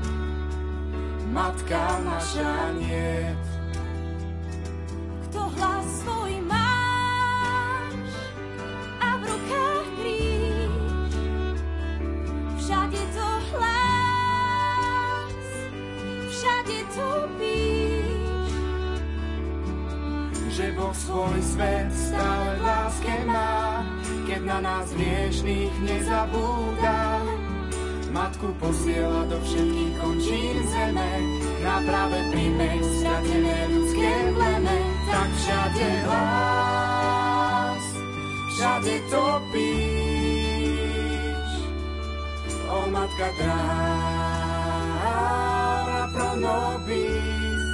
Matka naša niet. Kto hlas svoj máš a v rukách kríž, všade to hlas, všade to píš. Že Boh svoj svet stále v láske má, keď na nás hriešných nezabúda. Matku posiela do všetkých končín zeme, náprave príjmeť stratené ľudské pleme. Tak všade hlas, všade topíš, o Matka dráva pro nobis.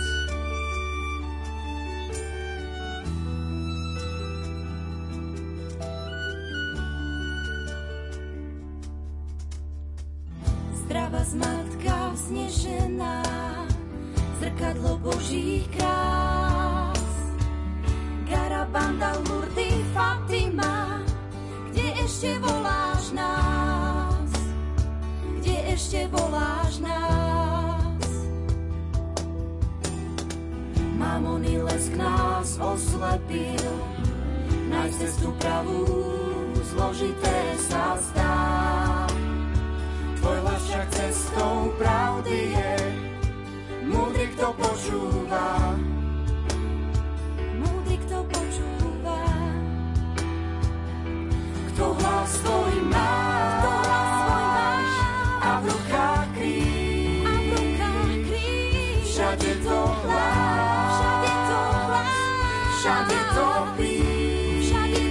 Zdravá matka vznešená, zrkadlo Božích krás. Garabanda, Lurdy, Fatima, kde ešte voláš nás? Kde ešte voláš nás? Mamony lesk nás oslepil, nájsť cestu pravú zložité sa zdá. Tvoj hlas však cestou pravdy je, múdry kto počúva. Múdry kto počúva. Kto hlas tvoj máš a v rukách kríž, všade to hlas, všade to píš,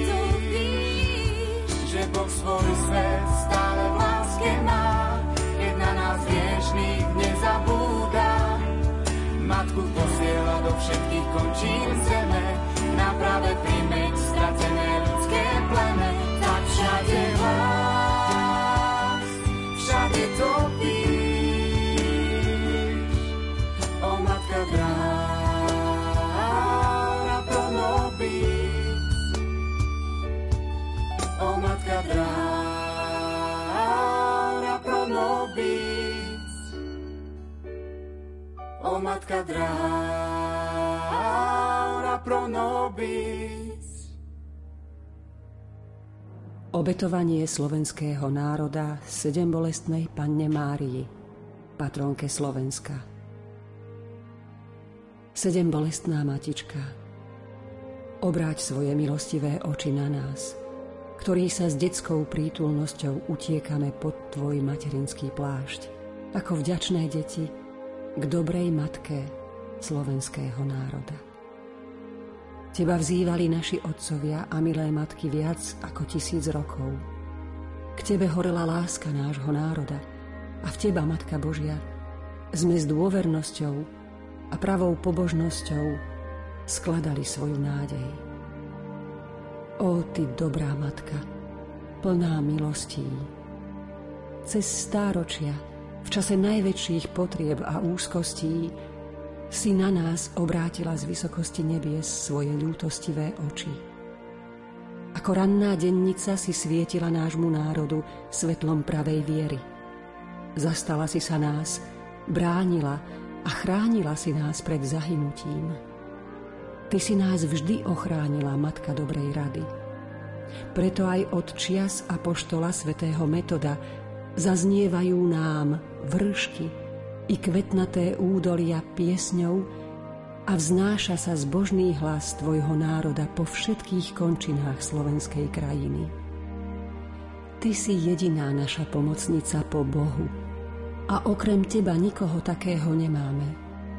že Boh svoj svet stále v láske má. Nezabúda, Matku posiela do všetkých končín zeme, náprave príjmeť stratené ľudské pleme. Tak všade hlas, všade topíš, o Matka dráva pro nobis, o Matka dráva pro nobis. O Matka dráva pro nobis. Obetovanie slovenského národa 7 bolestnej Panne Márii, patrónke Slovenska. 7 bolestná Matička, obráť svoje milostivé oči na nás, ktorí sa s detskou prítulnosťou utiekame pod tvoj materinský plášť, ako vďačné deti k dobrej matke slovenského národa. Teba vzývali naši otcovia a milé matky viac ako 1000 rokov. K tebe horela láska nášho národa a v teba, Matka Božia, sme s dôvernosťou a pravou pobožnosťou skladali svoju nádej. Ó, ty dobrá matka, plná milostí, cez stáročia, v čase najväčších potrieb a úzkostí si na nás obrátila z vysokosti nebies svoje ľútostivé oči. Ako ranná dennica si svietila nášmu národu svetlom pravej viery. Zastala si sa nás, bránila a chránila si nás pred zahynutím. Ty si nás vždy ochránila, Matka dobrej rady. Preto aj od čias apoštola svätého Metoda zaznievajú nám vršky i kvetnaté údolia piesňou a vznáša sa zbožný hlas tvojho národa po všetkých končinách slovenskej krajiny. Ty si jediná naša pomocnica po Bohu a okrem teba nikoho takého nemáme.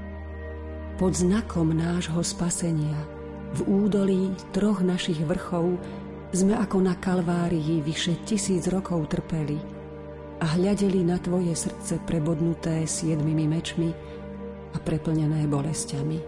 Pod znakom nášho spasenia v údolí 3 našich vrchov sme ako na Kalvárii vyše 1000 rokov trpeli a hľadeli na tvoje srdce prebodnuté 7 mečmi a preplnené bolestiami.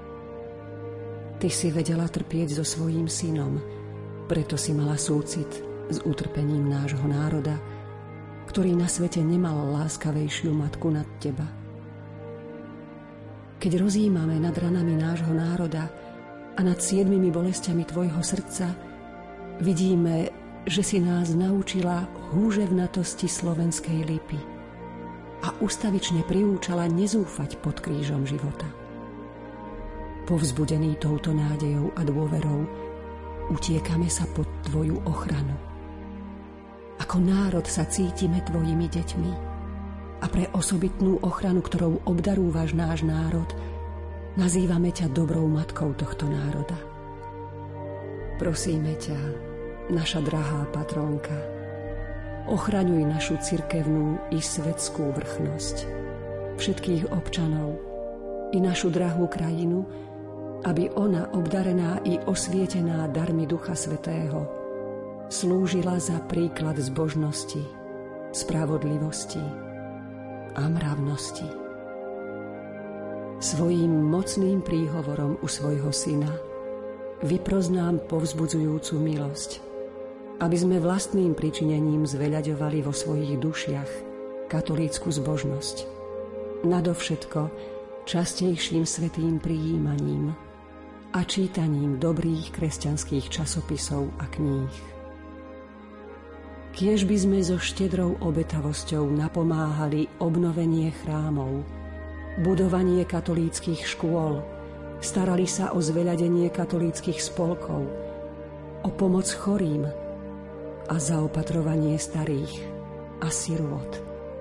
Ty si vedela trpieť so svojím synom, preto si mala súcit s utrpením nášho národa, ktorý na svete nemal láskavejšiu matku nad teba. Keď rozjímame nad ranami nášho národa a nad 7 bolestiami tvojho srdca, vidíme, že si nás naučila húževnatosti slovenskej lípy a ustavične priúčala nezúfať pod krížom života. Povzbudení touto nádejou a dôverou utiekame sa pod tvoju ochranu. Ako národ sa cítime tvojimi deťmi a pre osobitnú ochranu, ktorou obdarúvaš náš národ, nazývame ťa dobrou matkou tohto národa. Prosíme ťa, naša drahá patrónka, ochraňuj našu cirkevnú i svetskú vrchnosť, všetkých občanov i našu drahú krajinu, aby ona, obdarená i osvietená darmi Ducha Svätého, slúžila za príklad zbožnosti, spravodlivosti a mravnosti. Svojím mocným príhovorom u svojho syna vypros nám povzbudzujúcu milosť, aby sme vlastným pričinením zveľaďovali vo svojich dušiach katolícku zbožnosť, nadovšetko častejším svätým prijímaním a čítaním dobrých kresťanských časopisov a kníh. Kiež by sme so štedrou obetavosťou napomáhali obnovenie chrámov, budovanie katolíckych škôl, starali sa o zveľadenie katolíckych spolkov, o pomoc chorým a zaopatrovanie starých a sirôt.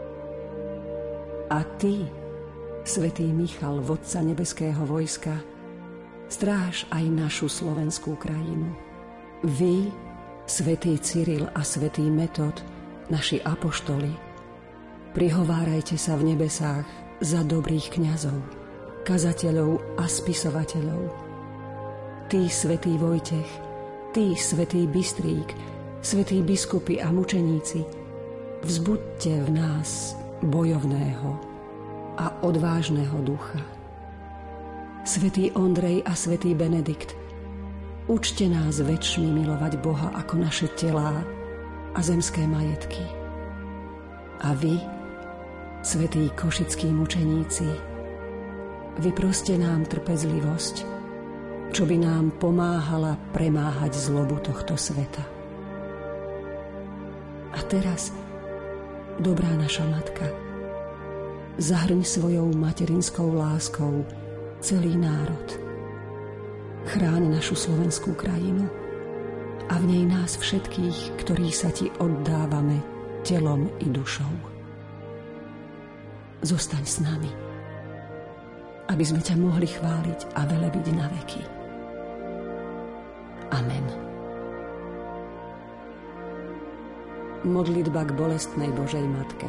A ty, svätý Michal, vodca nebeského vojska, stráž aj našu slovenskú krajinu. Vy, svätý Cyril a svätý Metod, naši apoštoli, prihovárajte sa v nebesách za dobrých kňazov, kazateľov a spisovateľov. Ty, svätý Vojtech, ty, svätý Bystrík, svätí biskupy a mučeníci, vzbuďte v nás bojovného a odvážneho ducha. Svätý Ondrej a svätý Benedikt, učte nás večne milovať Boha ako naše telá a zemské majetky. A vy, svätí košickí mučeníci, vyproste nám trpezlivosť, čo by nám pomáhala premáhať zlobu tohto sveta. A teraz, dobrá naša matka, zahrň svojou materinskou láskou celý národ. Chráň našu slovenskú krajinu a v nej nás všetkých, ktorí sa ti oddávame telom i dušou. Zostaň s nami, aby sme ťa mohli chváliť a velebiť na veky. Amen. Modlitba k bolestnej Božej Matke.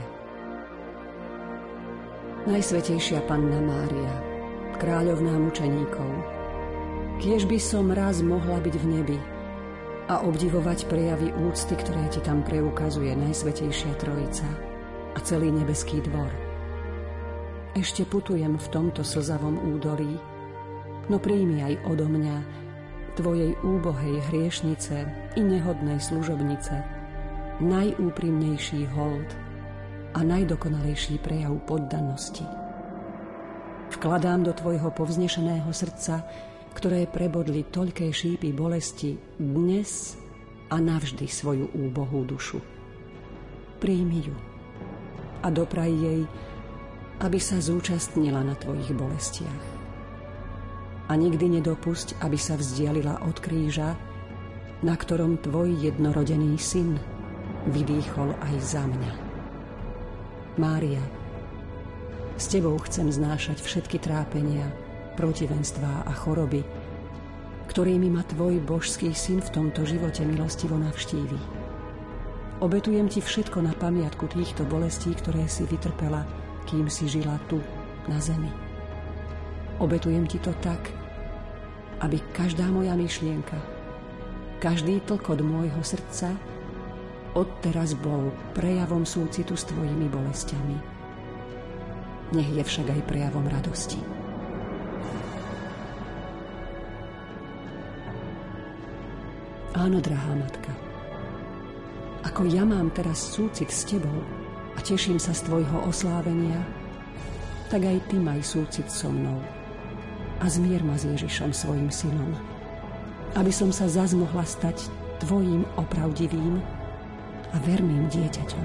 Najsvätejšia Panna Mária, kráľovná mučeníkov, kiež by som raz mohla byť v nebi a obdivovať prejavy úcty, ktoré ti tam preukazuje Najsvätejšia Trojica a celý nebeský dvor. Ešte putujem v tomto slzavom údolí, no príjmi aj odo mňa, tvojej úbohej hriešnice i nehodnej služobnice, najúprimnejší hold a najdokonalejší prejav poddanosti. Vkladám do tvojho povznešeného srdca, ktoré prebodli toľké šípy bolesti, dnes a navždy svoju úbohú dušu. Príjmi ju a dopraj jej, aby sa zúčastnila na tvojich bolestiach. A nikdy nedopusť, aby sa vzdialila od kríža, na ktorom tvoj jednorodený syn vydýchol aj za mňa. Mária, s tebou chcem znášať všetky trápenia, protivenstvá a choroby, ktorými ma tvoj božský syn v tomto živote milostivo navštíví. Obetujem ti všetko na pamiatku týchto bolestí, ktoré si vytrpela, kým si žila tu, na zemi. Obetujem ti to tak, aby každá moja myšlienka, každý tlkot môjho srdca odteraz bol prejavom súcitu s tvojimi bolestiami. Nech je však aj prejavom radosti. Áno, drahá matka, ako ja mám teraz súcit s tebou a teším sa z tvojho oslávenia, tak aj ty maj súcit so mnou a zmier ma s Ježišom svojim synom, aby som sa zas mohla stať tvojim opravdivým a verným dieťaťom.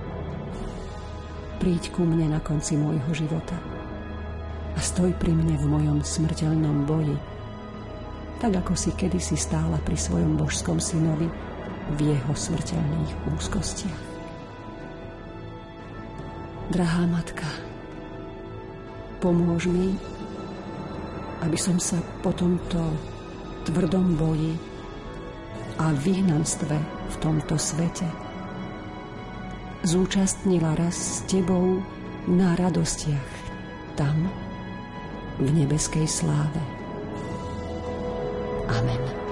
Príď ku mne na konci môjho života a stoj pri mne v mojom smrteľnom boji, tak ako si kedysi stála pri svojom božskom synovi v jeho smrteľných úzkostiach. Drahá matka, pomôž mi, aby som sa po tomto tvrdom boji a vyhnanstve v tomto svete zúčastnila raz s tebou na radostiach tam, v nebeskej sláve. Amen.